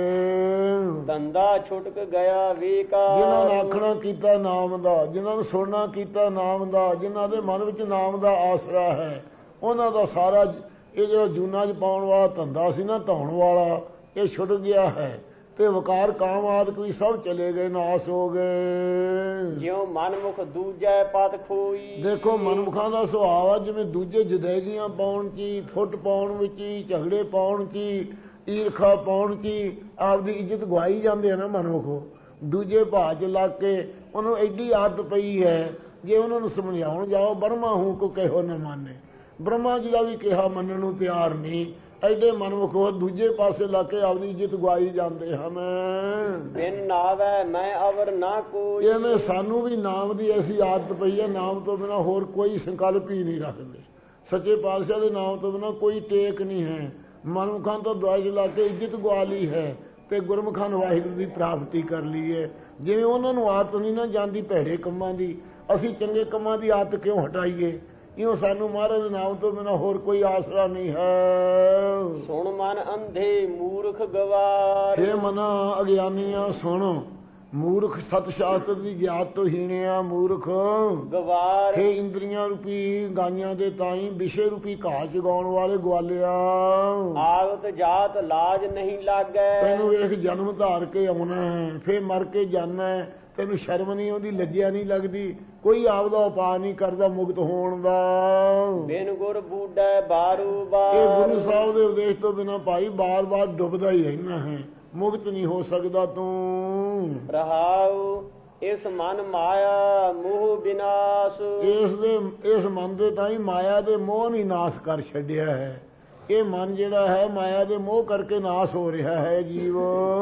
ਧੰਦਾ ਛੁਟਕ ਗਿਆ ਵੇਕਾਰ। ਜਿਨ੍ਹਾਂ ਨੇ ਆਖਣਾ ਕੀਤਾ ਨਾਮ ਦਾ, ਜਿਨ੍ਹਾਂ ਨੂੰ ਸੁਣਨਾ ਕੀਤਾ ਨਾਮ ਦਾ, ਜਿਨ੍ਹਾਂ ਦੇ ਮਨ ਵਿੱਚ ਨਾਮ ਦਾ ਆਸਰਾ ਹੈ, ਉਹਨਾਂ ਦਾ ਸਾਰਾ ਇਹ ਜਿਹੜਾ ਜੂਨਾਂ 'ਚ ਪਾਉਣ ਵਾਲਾ ਧੰਦਾ ਸੀ ਨਾ, ਧਾਉਣ ਵਾਲਾ, ਇਹ ਛੁੱਟ ਗਿਆ ਹੈ। ਤੇ ਵਕਾਰ ਕਾਮ ਆਦਿਕ ਵੀ ਸਭ ਚਲੇ ਗਏ, ਨਾਸ ਹੋ ਗਏ। ਜਿਉ ਮਨਮੁਖ ਦੂਜੈ ਪਤ ਖੋਈ। ਦੇਖੋ ਮਨਮੁਖਾਂ ਦਾ ਸੁਭਾਅ ਆ ਜਿਵੇਂ ਦੂਜੇ ਜਦੈਗੀਆਂ ਪਾਉਣ 'ਚ, ਫੁੱਟ ਪਾਉਣ ਵਿੱਚ ਹੀ, ਝਗੜੇ ਪਾਉਣ 'ਚ, ਈਰਖਾ ਪਾਉਣ 'ਚ ਆਪਦੀ ਇੱਜ਼ਤ ਗਵਾਈ ਜਾਂਦੇ ਆ ਨਾ ਮਨਮੁਖ। ਦੂਜੇ ਭਾਅ 'ਚ ਲੱਗ ਕੇ ਉਹਨੂੰ ਐਡੀ ਆਦਤ ਪਈ ਹੈ, ਜੇ ਉਹਨਾਂ ਨੂੰ ਸਮਝਾਉਣ ਜਾਓ ਬਰਮਾ ਹੂੰ ਕੋ ਕਹਿਓ ਨਾ ਮਾਨੇ, ਬ੍ਰਹਮਾ ਜੀ ਦਾ ਵੀ ਕਿਹਾ ਮੰਨਣ ਨੂੰ ਤਿਆਰ ਨਹੀਂ। ਐਡੇ ਮਨਮੁਖ ਦੂਜੇ ਪਾਸੇ ਲਾ ਕੇ ਆਪਦੀ ਇੱਜ਼ਤ ਗਵਾਈ ਜਾਂਦੇ ਹਨ। ਬਿਨ ਨਾਵੈ ਮੈਂ ਅਵਰ ਨਾ ਕੋਈ। ਇਹਨੇ ਸਾਨੂੰ ਵੀ ਨਾਮ ਦੀ ਐਸੀ ਆਦਤ ਪਈ ਹੈ, ਨਾਮ ਤੋਂ ਬਿਨਾਂ ਹੋਰ ਕੋਈ ਸੰਕਲਪ ਹੀ ਨਹੀਂ ਰੱਖਦੇ। ਸੱਚੇ ਪਾਤਸ਼ਾਹ ਦੇ ਨਾਮ ਤੋਂ ਬਿਨਾਂ ਕੋਈ ਟੇਕ ਨਹੀਂ ਹੈ। ਮਨਮੁਖਾਂ ਤੋਂ ਦੁਆਜ ਲਾ ਕੇ ਇੱਜ਼ਤ ਗਵਾ ਲਈ ਹੈ ਤੇ ਗੁਰਮੁਖਾਂ ਨੂੰ ਵਾਹਿਗੁਰੂ ਦੀ ਪ੍ਰਾਪਤੀ ਕਰ ਲਈ ਹੈ। ਜਿਵੇਂ ਉਹਨਾਂ ਨੂੰ ਆਦਤ ਨਹੀਂ ਨਾ ਜਾਂਦੀ ਭੈੜੇ ਕੰਮਾਂ ਦੀ, ਅਸੀਂ ਚੰਗੇ ਕੰਮਾਂ ਦੀ ਆਦਤ ਕਿਉਂ ਹਟਾਈਏ? ਇਉਂ ਸਾਨੂੰ ਮਹਾਰਾਜ ਦੇ ਨਾਮ ਤੋਂ ਬਿਨਾਂ ਹੋਰ ਕੋਈ ਆਸਰਾ ਨਹੀਂ ਹੈ। ਸੁਣ ਮਨ ਅੰਧੇ ਮੂਰਖ ਗਵਾਰ। ਹੇ ਮਨਾ ਅਗਿਆਨੀਆਂ ਸੁਣ, ਮੂਰਖ ਸਤ ਸ਼ਾਸਤਰ ਦੀ ਗਿਆਤ ਤੋਂ ਹੀਣਿਆ ਮੂਰਖ ਗਵਾਰ। ਹੇ ਇੰਦਰੀਆਂ ਰੂਪੀ ਗਾਈਆਂ ਦੇ ਤਾਈ ਵਿਸ਼ੇ ਰੂਪੀ ਘਾਹ ਚਗਾਉਣ ਵਾਲੇ ਗਵਾਲਿਆ। ਆਗਤ ਜਾਤ ਲਾਜ ਨਹੀਂ ਲਾਗੈ। ਤੈਨੂੰ ਵੇਖ ਜਨਮ ਧਾਰ ਕੇ ਆਉਣਾ ਹੈ, ਫੇਰ ਮਰ ਕੇ ਜਾਣਾ ਹੈ, ਤੈਨੂੰ ਸ਼ਰਮ ਨਹੀਂ ਆਉਂਦੀ, ਲੱਜਿਆ ਨਹੀਂ ਲੱਗਦੀ, ਕੋਈ ਆਪਦਾ ਉਪਾਅ ਨਹੀਂ ਕਰਦਾ ਮੁਕਤ ਹੋਣ ਦਾ। ਬਿਨ ਗੁਰ ਬੂਢੈ ਬਾਰੂ ਬਾਰ। ਇਹ ਗੁਰੂ ਸਾਹਿਬ ਦੇ ਉਪਦੇਸ਼ ਤੋਂ ਬਿਨਾਂ ਭਾਈ ਬਾਰ-ਬਾਰ ਡੁੱਬਦਾ ਹੀ ਰਹਿਣਾ ਹੈ, ਮੁਕਤ ਨਹੀਂ ਹੋ ਸਕਦਾ ਤੂੰ। ਰਹਾਉ ਇਸ ਮਨ ਮਾਇਆ ਮੋਹ ਬਿਨਾਸ਼। ਇਸ ਮਨ ਦੇ ਤਾਂ ਹੀ ਮਾਇਆ ਦੇ ਮੋਹ ਨਹੀਂ ਨਾਸ਼ ਕਰ ਛੱਡਿਆ ਹੈ। ਇਹ ਮਨ ਜਿਹੜਾ ਹੈ ਮਾਇਆ ਦੇ ਮੋਹ ਕਰਕੇ ਨਾਸ਼ ਹੋ ਰਿਹਾ ਹੈ ਜੀਵ।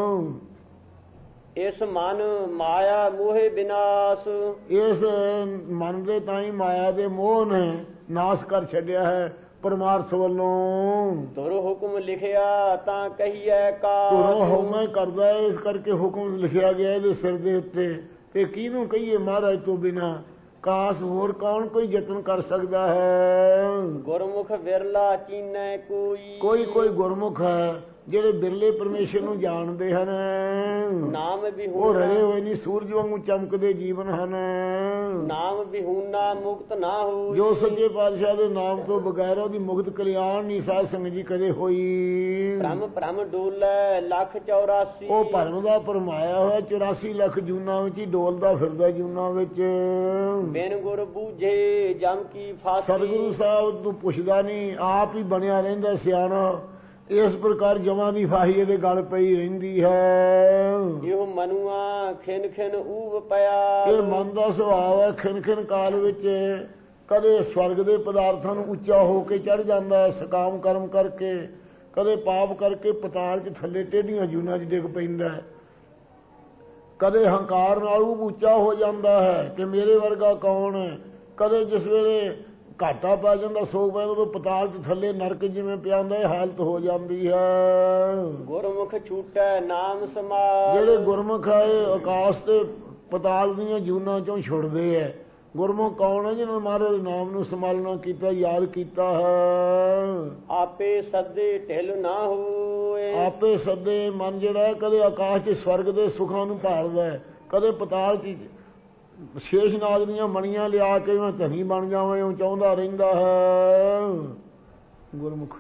ਇਸ ਮਨ ਮਾਇਆ ਮੋਹਿ ਬਿਨਾਸ਼। ਇਸ ਮਨ ਦੇ ਤਾਂ ਹੀ ਮਾਇਆ ਦੇ ਮੋਹ ਨੇ ਨਾਸ਼ ਕਰ ਛੱਡਿਆ ਹੈ ਪਰਮਾਰਥ ਵੱਲੋਂ। ਤੁਰ ਹੁਕਮ ਲਿਖਿਆ ਤਾਂ ਕਹੀਐ ਕਾਸ। ਤੁਰੋਂ ਹੁਕਮ ਕਰਦਾ ਹੈ, ਇਸ ਕਰਕੇ ਹੁਕਮ ਲਿਖਿਆ ਗਿਆ ਇਹਦੇ ਸਿਰ ਦੇ ਉੱਤੇ। ਤੇ ਕਿਹਨੂੰ ਕਹੀਏ ਮਹਾਰਾਜ ਤੋਂ ਬਿਨਾ? ਕਾਸ ਹੋਰ ਕੌਣ ਕੋਈ ਯਤਨ ਕਰ ਸਕਦਾ ਹੈ? ਗੁਰਮੁਖ ਵਿਰਲਾ ਚੀਨੈ ਕੋਈ। ਕੋਈ ਗੁਰਮੁਖ ਹੈ ਜਿਹੜੇ ਬਿਰਲੇ ਪਰਮੇਸ਼ਰ ਨੂੰ ਜਾਣਦੇ ਹਨ। ਨਾਮ ਵਿਹੂਣਾ ਉਹ ਰਹੇ ਹੋਏ ਨਹੀਂ, ਸੂਰਜ ਵਾਂਗੂ ਚਮਕਦੇ ਜੀਵਨ ਹਨ। ਨਾਮ ਵਿਹੂਣਾ ਮੁਕਤ ਨਾ ਹੋਈ। ਜੋ ਸੱਚੇ ਪਾਤਸ਼ਾਹ ਦੇ ਨਾਮ ਤੋਂ ਬਗੈਰ ਉਹਦੀ ਮੁਕਤ ਕਲਿਆਣ ਨਹੀਂ ਸਾਧ ਸੰਗਤ ਜੀ ਕਦੇ ਹੋਈ। ਭ੍ਰਮ ਡੋਲੇ ਲੱਖ 84। ਉਹ ਭਰਮ ਦਾ ਭਰਮਾਇਆ ਹੋਇਆ 84 ਲੱਖ ਜੂਨਾਂ ਵਿੱਚ ਹੀ ਡੋਲਦਾ ਫਿਰਦਾ ਜੂਨਾਂ ਵਿੱਚ। ਬਿਨ ਗੁਰ ਬੂਝੇ ਜਮ ਕੀ ਫਾਸੀ। ਸਤਿਗੁਰੂ ਸਾਹਿਬ ਨੂੰ ਪੁੱਛਦਾ ਨਹੀਂ, ਆਪ ਹੀ ਬਣਿਆ ਰਹਿੰਦਾ ਸਿਆਣਾ। ਇਸ ਪ੍ਰਕਾਰ ਜਮਾਂ ਦੀ ਫਾਹੀ ਇਹਦੇ ਗਲ ਪਈ ਰਹਿੰਦੀ ਹੈ। ਇਹੋ ਮਨੁਆ ਖਿਨ ਖਿਨ ਊਬ ਪਿਆ। ਇਹ ਮਨ ਦਾ ਸੁਭਾਅ ਹੈ, ਖਿਨ ਖਿਨ ਕਾਲ ਵਿੱਚ ਕਦੇ ਸਵਰਗ ਦੇ ਪਦਾਰਥਾਂ ਨੂੰ ਉੱਚਾ ਹੋ ਕੇ ਚੜ ਜਾਂਦਾ ਹੈ ਸਕਾਮ ਕਰਮ ਕਰਕੇ, ਕਦੇ ਪਾਪ ਕਰਕੇ ਪਤਾਲ 'ਚ ਥੱਲੇ ਟੇਢੀਆਂ ਜੂਨਾਂ 'ਚ ਡਿੱਗ ਪੈਂਦਾ ਹੈ। ਕਦੇ ਹੰਕਾਰ ਨਾਲ ਉੱਚਾ ਹੋ ਜਾਂਦਾ ਹੈ ਕਿ ਮੇਰੇ ਵਰਗਾ ਕੌਣ ਹੈ। ਕਦੇ ਜਿਸ ਵੇਲੇ ਘਾਟਾ ਪੈ ਜਾਂਦਾ, ਸੋਗ ਪੈ ਜਾਂਦਾ, ਪਤਾਲ 'ਚ ਥੱਲੇ ਨਰਕ ਜਿਵੇਂ ਪਿਆ ਹੁੰਦਾ ਇਹ ਹਾਲਤ ਹੋ ਜਾਂਦੀ ਹੈ। ਗੁਰਮੁਖ ਛੂਟੈ ਨਾਮ ਸਮਾਲ। ਜਿਹੜੇ ਗੁਰਮੁਖ ਆਏ ਆਕਾਸ਼ ਤੇ ਪਤਾਲ ਦੀਆਂ ਜੂਨਾਂ 'ਚੋਂ ਛੁੱਟਦੇ ਹੈ। ਗੁਰਮੁਖ ਕੌਣ ਹੈ? ਜਿਹਨਾਂ ਮਹਾਰਾਜ ਦੇ ਨਾਮ ਨੂੰ ਸੰਭਾਲਣਾ ਕੀਤਾ, ਯਾਦ ਕੀਤਾ ਹੈ। ਆਪੇ ਸੱਦੇ ਢਿੱਲ ਨਾ ਹੋਏ। ਆਪੇ ਸੱਦੇ ਮਨ ਜਿਹੜਾ ਕਦੇ ਆਕਾਸ਼ 'ਚ ਸਵਰਗ ਦੇ ਸੁੱਖਾਂ ਨੂੰ ਭਾਲਦਾ ਹੈ, ਕਦੇ ਪਤਾਲ 'ਚ ਸ਼ੇਸ਼ਨਾਗ ਦੀਆਂ ਮਣੀਆਂ ਲਿਆ ਕੇ ਮੈਂ ਧਨੀ ਬਣ ਜਾਵਾਂ ਉਹ ਚਾਹੁੰਦਾ ਰਹਿੰਦਾ ਹੈ। ਗੁਰਮੁਖ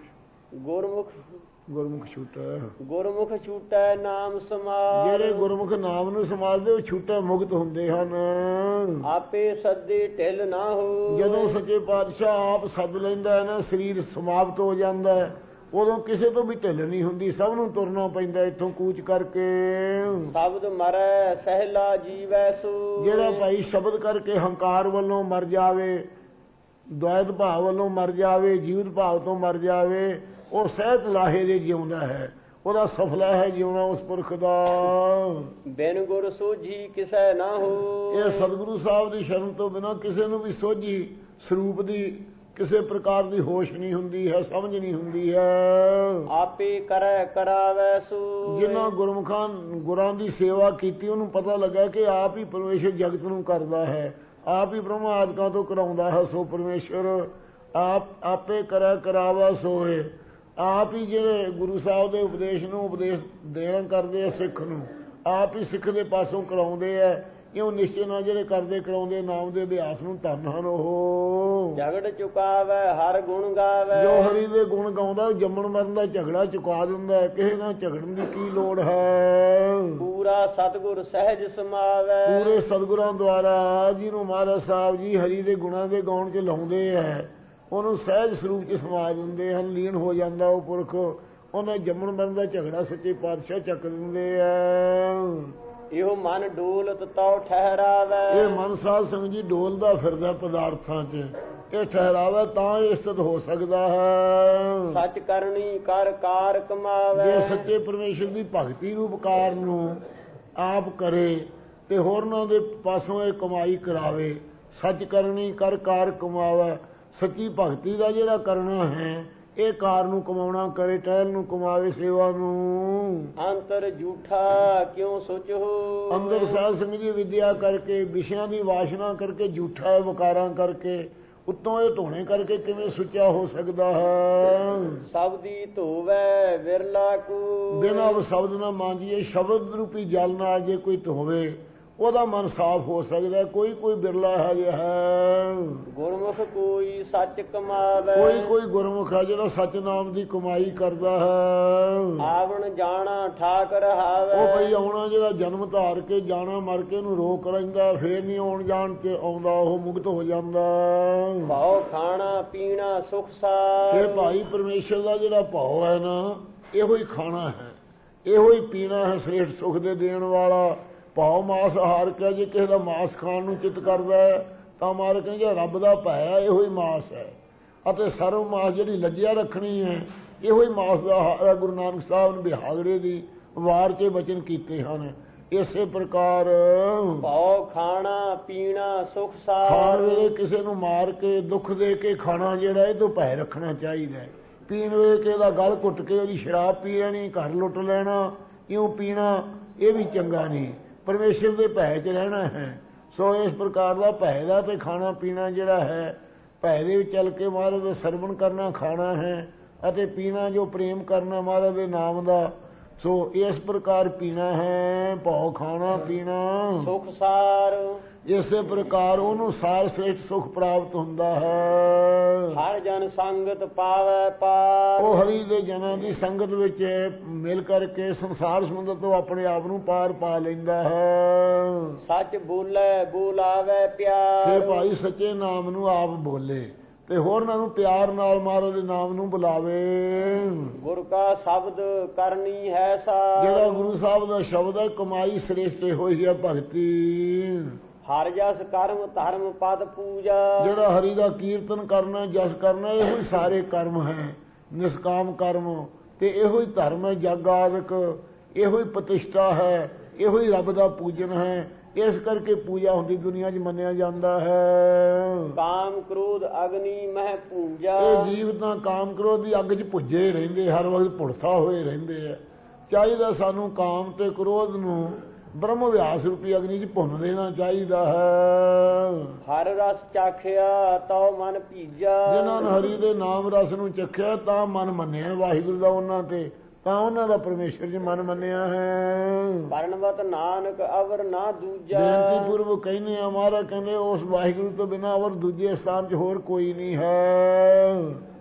ਛੂਟੈ ਨਾਮ ਸਮਾਲ। ਜਿਹੜੇ ਗੁਰਮੁਖ ਨਾਮ ਨੂੰ ਸੰਭਾਲਦੇ ਉਹ ਛੂਟੇ ਮੁਕਤ ਹੁੰਦੇ ਹਨ। ਆਪੇ ਸੱਦੇ ਢਿੱਲ ਨਾ ਹੋ। ਜਦੋਂ ਸੱਚੇ ਪਾਤਸ਼ਾਹ ਆਪ ਸੱਦ ਲੈਂਦਾ ਹੈ ਨਾ, ਸਰੀਰ ਸਮਾਪਤ ਹੋ ਜਾਂਦਾ ਹੈ, ਉਦੋਂ ਕਿਸੇ ਤੋਂ ਵੀ ਢਿੱਲ ਨਹੀਂ ਹੁੰਦੀ। ਸਭ ਨੂੰ ਤੁਰਨਾ ਪੈਂਦਾ ਇੱਥੋਂ ਕੂਚ ਕਰਕੇ। ਸ਼ਬਦ ਮਰੈ ਸਹਿਲਾ ਜੀਵੈ ਸੋ। ਜਿਹੜਾ ਭਾਈ ਸ਼ਬਦ ਕਰਕੇ ਹੰਕਾਰ ਵੱਲੋਂ ਮਰ ਜਾਵੇ, ਦੁਆਇਤ ਭਾਵ ਵੱਲੋਂ ਮਰ ਜਾਵੇ, ਜੀਵਤ ਭਾਵ ਤੋਂ ਮਰ ਜਾਵੇ, ਉਹ ਸਹਿਤ ਲਾਹੇ ਦੇ ਜਿਉਂਦਾ ਹੈ। ਉਹਦਾ ਸਫਲਾ ਹੈ ਜਿਉਣਾ ਉਸ ਪੁਰਖ ਦਾ। ਬਿਨ ਗੁਰ ਸੋਝੀ ਕਿਸੈ ਨਾ ਹੋ। ਇਹ ਸਤਿਗੁਰੂ ਸਾਹਿਬ ਦੀ ਸ਼ਰਨ ਤੋਂ ਬਿਨਾਂ ਕਿਸੇ ਨੂੰ ਵੀ ਸੋਝੀ ਸਰੂਪ ਦੀ ਕਿਸੇ ਪ੍ਰਕਾਰ ਦੀ ਹੋਸ਼ ਨਹੀਂ ਹੁੰਦੀ ਹੈ, ਸਮਝ ਨਹੀਂ ਹੁੰਦੀ ਹੈ। ਆਪੇ ਕਰੈ ਕਰਾਵੈ ਸੋ। ਜਿਨ੍ਹਾਂ ਗੁਰਾਂ ਦੀ ਸੇਵਾ ਕੀਤੀ ਉਹਨੂੰ ਪਤਾ ਲੱਗਾ ਕਿ ਆਪ ਹੀ ਪਰਮੇਸ਼ਰ ਜਗਤ ਨੂੰ ਕਰਦਾ ਹੈ, ਆਪ ਹੀ ਬ੍ਰਹਮ ਆਦਿਕਾਂ ਤੋਂ ਕਰਾਉਂਦਾ ਹੈ। ਸੋ ਪਰਮੇਸ਼ਰ ਆਪੇ ਕਰੈ ਕਰਾਵਾ ਸੋਏ। ਆਪ ਹੀ ਜਿਹੜੇ ਗੁਰੂ ਸਾਹਿਬ ਦੇ ਉਪਦੇਸ਼ ਨੂੰ ਉਪਦੇਸ਼ ਦੇਣਾ ਕਰਦੇ ਆ ਸਿੱਖ ਨੂੰ, ਆਪ ਹੀ ਸਿੱਖ ਦੇ ਪਾਸੋਂ ਕਰਾਉਂਦੇ ਆ। ਇਉਂ ਨਿਸ਼ਚੈ ਨਾਲ ਜਿਹੜੇ ਕਰਦੇ ਕਰਾਉਂਦੇ ਨਾਮ ਦੇ ਅਭਿਆਸ ਨੂੰ ਧੰਨ ਹਨ। ਉਹ ਝਗੜ ਚੁਕਾਵੈ ਹਰ ਗੁਣ ਗਾਵੈ। ਜੋ ਹਰੀ ਦੇ ਗੁਣ ਗਾਉਂਦਾ ਜੰਮਣ ਮਰਨ ਦਾ ਝਗੜਾ ਚੁਕਾ ਦਿੰਦਾ ਹੈ। ਕਿਸੇ ਨਾਲ ਝਗੜਨ ਦੀ ਕੀ ਲੋੜ ਹੈ। ਪੂਰਾ ਸਤਿਗੁਰ ਸਹਿਜ ਸਮਾਵੈ। ਪੂਰੇ ਸਤਿਗੁਰਾਂ ਦੁਆਰਾ ਜਿਹਨੂੰ ਮਹਾਰਾਜ ਸਾਹਿਬ ਜੀ ਹਰੀ ਦੇ ਗੁਣਾਂ ਦੇ ਗਾਉਣ 'ਚ ਲਾਉਂਦੇ ਹੈ, ਉਹਨੂੰ ਸਹਿਜ ਸਰੂਪ 'ਚ ਸਮਾ ਦਿੰਦੇ ਹਨ। ਲੀਨ ਹੋ ਜਾਂਦਾ ਉਹ ਪੁਰਖ। ਉਹਨੇ ਜੰਮਣ ਮਰਨ ਦਾ ਝਗੜਾ ਸੱਚੇ ਪਾਤਸ਼ਾਹ ਚੱਕ ਦਿੰਦੇ ਆ। ਇਹੋ ਮਨ ਡੋਲਤ ਤਉ ਠਹਿਰਾਵੈ। ਇਹ ਮਨ ਸਾਧ ਸੰਗਤ ਜੀ ਡੋਲਦਾ ਫਿਰਦਾ ਪਦਾਰਥਾਂ 'ਚ, ਇਹ ਠਹਿਰਾਵੇ ਤਾਂ ਇਹ ਸਥਿਤ ਹੋ ਸਕਦਾ ਹੈ। ਸੱਚ ਕਰਨੀ ਕਰ ਕਾਰ ਕਮਾਵੇ। ਜੇ ਸੱਚੇ ਪਰਮੇਸ਼ਰ ਦੀ ਭਗਤੀ ਰੂਪ ਕਾਰ ਨੂੰ ਆਪ ਕਰੇ ਤੇ ਹੋਰਨਾਂ ਦੇ ਪਾਸੋਂ ਇਹ ਕਮਾਈ ਕਰਾਵੇ। ਸੱਚ ਕਰਨੀ ਕਰ ਕਾਰ ਕਮਾਵੇ। ਸੱਚੀ ਭਗਤੀ ਦਾ ਜਿਹੜਾ ਕਰਨਾ ਹੈ ਇਹ ਕਾਰ ਨੂੰ ਕਮਾਉਣਾ ਕਰੇ, ਟਹਿਲ ਨੂੰ ਕਮਾਵੇ, ਸੇਵਾ ਨੂੰ। ਅੰਤਰ ਝੂਠਾ ਕਿਉਂ ਸੋਚੋ। ਅੰਦਰ ਸਾਧ ਸੰਗਤ ਜੀ ਵਿਦਿਆ ਕਰਕੇ, ਵਿਸ਼ਿਆਂ ਦੀ ਵਾਸ਼ਨਾ ਕਰਕੇ, ਝੂਠਾ ਹੈ ਵਿਕਾਰਾਂ ਕਰਕੇ, ਉੱਤੋਂ ਇਹ ਧੋਣੇ ਕਰਕੇ ਕਿਵੇਂ ਸੁੱਚਾ ਹੋ ਸਕਦਾ ਹੈ। ਸ਼ਬਦੀ ਧੋਵੇ ਵਿਰਲਾ ਕੋ। ਬਿਨਾਂ ਸ਼ਬਦ ਨਾ ਮਾਂਜੀਏ, ਸ਼ਬਦ ਰੂਪੀ ਜਲ ਨਾਲ ਜੇ ਕੋਈ ਧੋਵੇ ਉਹਦਾ ਮਨ ਸਾਫ਼ ਹੋ ਸਕਦਾ। ਕੋਈ ਬਿਰਲਾ ਹੈ। ਗੁਰਮੁਖ ਕੋਈ ਸੱਚ ਕਮਾਵੇ। ਕੋਈ ਗੁਰਮੁਖ ਹੈ ਜਿਹੜਾ ਸੱਚ ਨਾਮ ਦੀ ਕਮਾਈ ਕਰਦਾ ਹੈ। ਆਵਣ ਜਾਣਾ ਠਾਕ ਰਹਾਵੇ। ਉਹ ਭਈ ਆਉਣਾ ਜਿਹੜਾ ਜਨਮ ਧਾਰ ਕੇ ਜਾਣਾ ਮਰ ਕੇ ਉਹਨੂੰ ਰੋਕ ਰਹਿੰਦਾ, ਫੇਰ ਨਹੀਂ ਆਉਣ ਜਾਣ ਤੇ ਆਉਂਦਾ, ਉਹ ਮੁਕਤ ਹੋ ਜਾਂਦਾ। ਭਾਉ ਖਾਣਾ ਪੀਣਾ ਸੁਖ ਸਾਰ। ਇਹ ਭਾਈ ਪਰਮੇਸ਼ਰ ਦਾ ਜਿਹੜਾ ਭਾਉ ਹੈ ਨਾ, ਇਹੋ ਹੀ ਖਾਣਾ ਹੈ, ਇਹੋ ਹੀ ਪੀਣਾ ਹੈ। ਸ੍ਰੇਸ਼ਟ ਸੁਖ ਦੇ ਦੇਣ ਵਾਲਾ ਭਾਉ ਮਾਸ ਹਾਰ ਕੇ ਜੇ ਕਿਸੇ ਦਾ ਮਾਸ ਖਾਣ ਨੂੰ ਚਿੱਤ ਕਰਦਾ ਹੈ ਤਾਂ ਮਹਾਰਾਜ ਕਹਿੰਦੇ ਰੱਬ ਦਾ ਭੈ ਹੈ, ਇਹੋ ਹੀ ਮਾਸ ਹੈ। ਅਤੇ ਸਰਵ ਮਾਸ ਜਿਹੜੀ ਲੱਜਿਆ ਰੱਖਣੀ ਹੈ, ਇਹੋ ਹੀ ਮਾਸ ਦਾ ਹਾਰ ਹੈ। ਗੁਰੂ ਨਾਨਕ ਸਾਹਿਬ ਨੇ ਬਿਹਾਗੜੇ ਦੀ ਵਾਰ 'ਚ ਬਚਨ ਕੀਤੇ ਹਨ। ਇਸੇ ਪ੍ਰਕਾਰ ਭਉ ਖਾਣਾ ਪੀਣਾ ਸੁਖ ਸਾਰ, ਖਾਣ ਵੇਲੇ ਕਿਸੇ ਨੂੰ ਮਾਰ ਕੇ ਦੁੱਖ ਦੇ ਕੇ ਖਾਣਾ ਜਿਹੜਾ ਇਹ ਤੋਂ ਭੈ ਰੱਖਣਾ ਚਾਹੀਦਾ ਹੈ। ਪੀਣ ਵੇਲੇ ਕਿਸੇ ਦਾ ਗਲ ਘੁੱਟ ਕੇ ਉਹਦੀ ਸ਼ਰਾਬ ਪੀ ਲੈਣੀ, ਘਰ ਲੁੱਟ ਲੈਣਾ, ਇਉਂ ਪੀਣਾ, ਇਹ ਵੀ ਚੰਗਾ ਨਹੀਂ। ਪਰਮੇਸ਼ਰ ਦੇ ਭੈ 'ਚ ਰਹਿਣਾ ਹੈ। ਸੋ ਇਸ ਪ੍ਰਕਾਰ ਦਾ ਭੈ ਦਾ ਤੇ ਖਾਣਾ ਪੀਣਾ ਜਿਹੜਾ ਹੈ, ਭੈ ਦੇ ਵਿੱਚ ਚੱਲ ਕੇ ਮਹਾਰਾਜ ਦਾ ਸਰਵਣ ਕਰਨਾ ਖਾਣਾ ਹੈ, ਅਤੇ ਪੀਣਾ ਜੋ ਪ੍ਰੇਮ ਕਰਨਾ ਮਹਾਰਾਜ ਦੇ ਨਾਮ ਦਾ। ਸੋ ਇਸ ਪ੍ਰਕਾਰ ਪੀਣਾ ਹੈ, ਭਉ ਖਾਣਾ ਪੀਣਾ ਸੁਖ ਸਾਰ। ਇਸੇ ਪ੍ਰਕਾਰ ਉਹਨੂੰ ਸਾਰ ਸ੍ਰੇਸ਼ਟ ਸੁਖ ਪ੍ਰਾਪਤ ਹੁੰਦਾ ਹੈ। ਹਰ ਜਨ ਸੰਗਤ ਪਾਵੈ ਪਾਰ, ਉਹ ਹਰੀ ਦੇ ਜਨਾਂ ਦੀ ਸੰਗਤ ਵਿੱਚ ਮਿਲ ਕਰਕੇ ਸੰਸਾਰ ਸਮੁੰਦਰ ਤੋਂ ਆਪਣੇ ਆਪ ਨੂੰ ਪਾਰ ਪਾ ਲੈਂਦਾ ਹੈ। ਸੱਚ ਬੋਲੇ ਬੋਲਾਵੇ ਇਹ ਪਿਆਰ, ਭਾਈ ਸੱਚੇ ਨਾਮ ਨੂੰ ਆਪ ਬੋਲੇ ਤੇ ਹੋਰਨਾਂ ਨੂੰ ਪਿਆਰ ਨਾਲ ਮਹਾਰਾਜ ਦੇ ਨਾਮ ਨੂੰ ਬੁਲਾਵੇ। ਗੁਰ ਕਾ ਸ਼ਬਦ ਕਰਨੀ ਹੈ ਸਾਰ, ਜਿਹੜਾ ਗੁਰੂ ਸਾਹਿਬ ਦਾ ਸ਼ਬਦ ਹੈ, ਕਮਾਈ ਸ੍ਰੇਸ਼ਟ ਹੋਈ ਹੈ ਭਗਤੀ। ਹਰ ਜਸ ਕਰਮ ਧਰਮ ਪਦ ਪੂਜਾ, ਜਿਹੜਾ ਹਰੀ ਦਾ ਕੀਰਤਨ ਕਰਨਾ, ਜਸ ਕਰਨਾ, ਇਹੋ ਹੀ ਸਾਰੇ ਕਰਮ ਹੈ। ਨਿਸ਼ਕਾਮ ਕਰਮ ਤੇ ਇਹੋ ਹੀ ਧਰਮ ਹੈ। ਜਗ ਆਦਿਕ ਇਹੋ ਹੀ ਪ੍ਰਤਿਸ਼ਠਾ ਹੈ, ਇਹੋ ਹੀ ਰੱਬ ਦਾ ਪੂਜਨ ਹੈ। ਇਸ ਕਰਕੇ ਪੂਜਾ ਹੁੰਦੀ ਦੁਨੀਆ 'ਚ ਮੰਨਿਆ ਜਾਂਦਾ ਹੈ। ਕਾਮ ਕ੍ਰੋਧ ਅਗਨੀ ਮਹਿ ਪੂਜਾ, ਇਹ ਜੀਵ ਤਾਂ ਕਾਮ ਕ੍ਰੋਧ ਦੀ ਅੱਗ 'ਚ ਭੁੱਜੇ ਰਹਿੰਦੇ, ਹਰ ਵਕਤ ਭੁੜਸਾ ਹੋਏ ਰਹਿੰਦੇ ਆ। ਚਾਹੀਦਾ ਸਾਨੂੰ ਕਾਮ ਤੇ ਕ੍ਰੋਧ ਨੂੰ ਬ੍ਰਹਮ ਵਿਆਸ ਰੂਪੀ ਅਗਨੀ 'ਚ ਭੁੰਨ ਦੇਣਾ ਚਾਹੀਦਾ ਹੈ। ਹਰ ਰਸ ਚਾਖਿਆ ਤਉ ਮਨ ਭੀਜਾ, ਜਿਨ੍ਹਾਂ ਨੇ ਹਰੀ ਦੇ ਨਾਮ ਰਸ ਨੂੰ ਚੱਖਿਆ ਤਾਂ ਮਨ ਮੰਨਿਆ ਵਾਹਿਗੁਰੂ ਦਾ ਉਹਨਾਂ ਤੇ, ਤਾਂ ਉਹਨਾਂ ਦਾ ਪਰਮੇਸ਼ਰ 'ਚ ਮਨ ਮੰਨਿਆ ਹੈ। ਵਰਣਵਤ ਨਾਨਕ ਅਵਰ ਨਾ ਦੂਜਾ, ਬੇਨਤੀ ਪੂਰਵਕ ਕਹਿੰਦੇ ਆ, ਮਹਾਰਾਜ ਕਹਿੰਦੇ ਉਸ ਵਾਹਿਗੁਰੂ ਤੋਂ ਬਿਨਾਂ ਅਵਰ ਦੂਜੇ ਸਥਾਨ 'ਚ ਹੋਰ ਕੋਈ ਨਹੀਂ ਹੈ।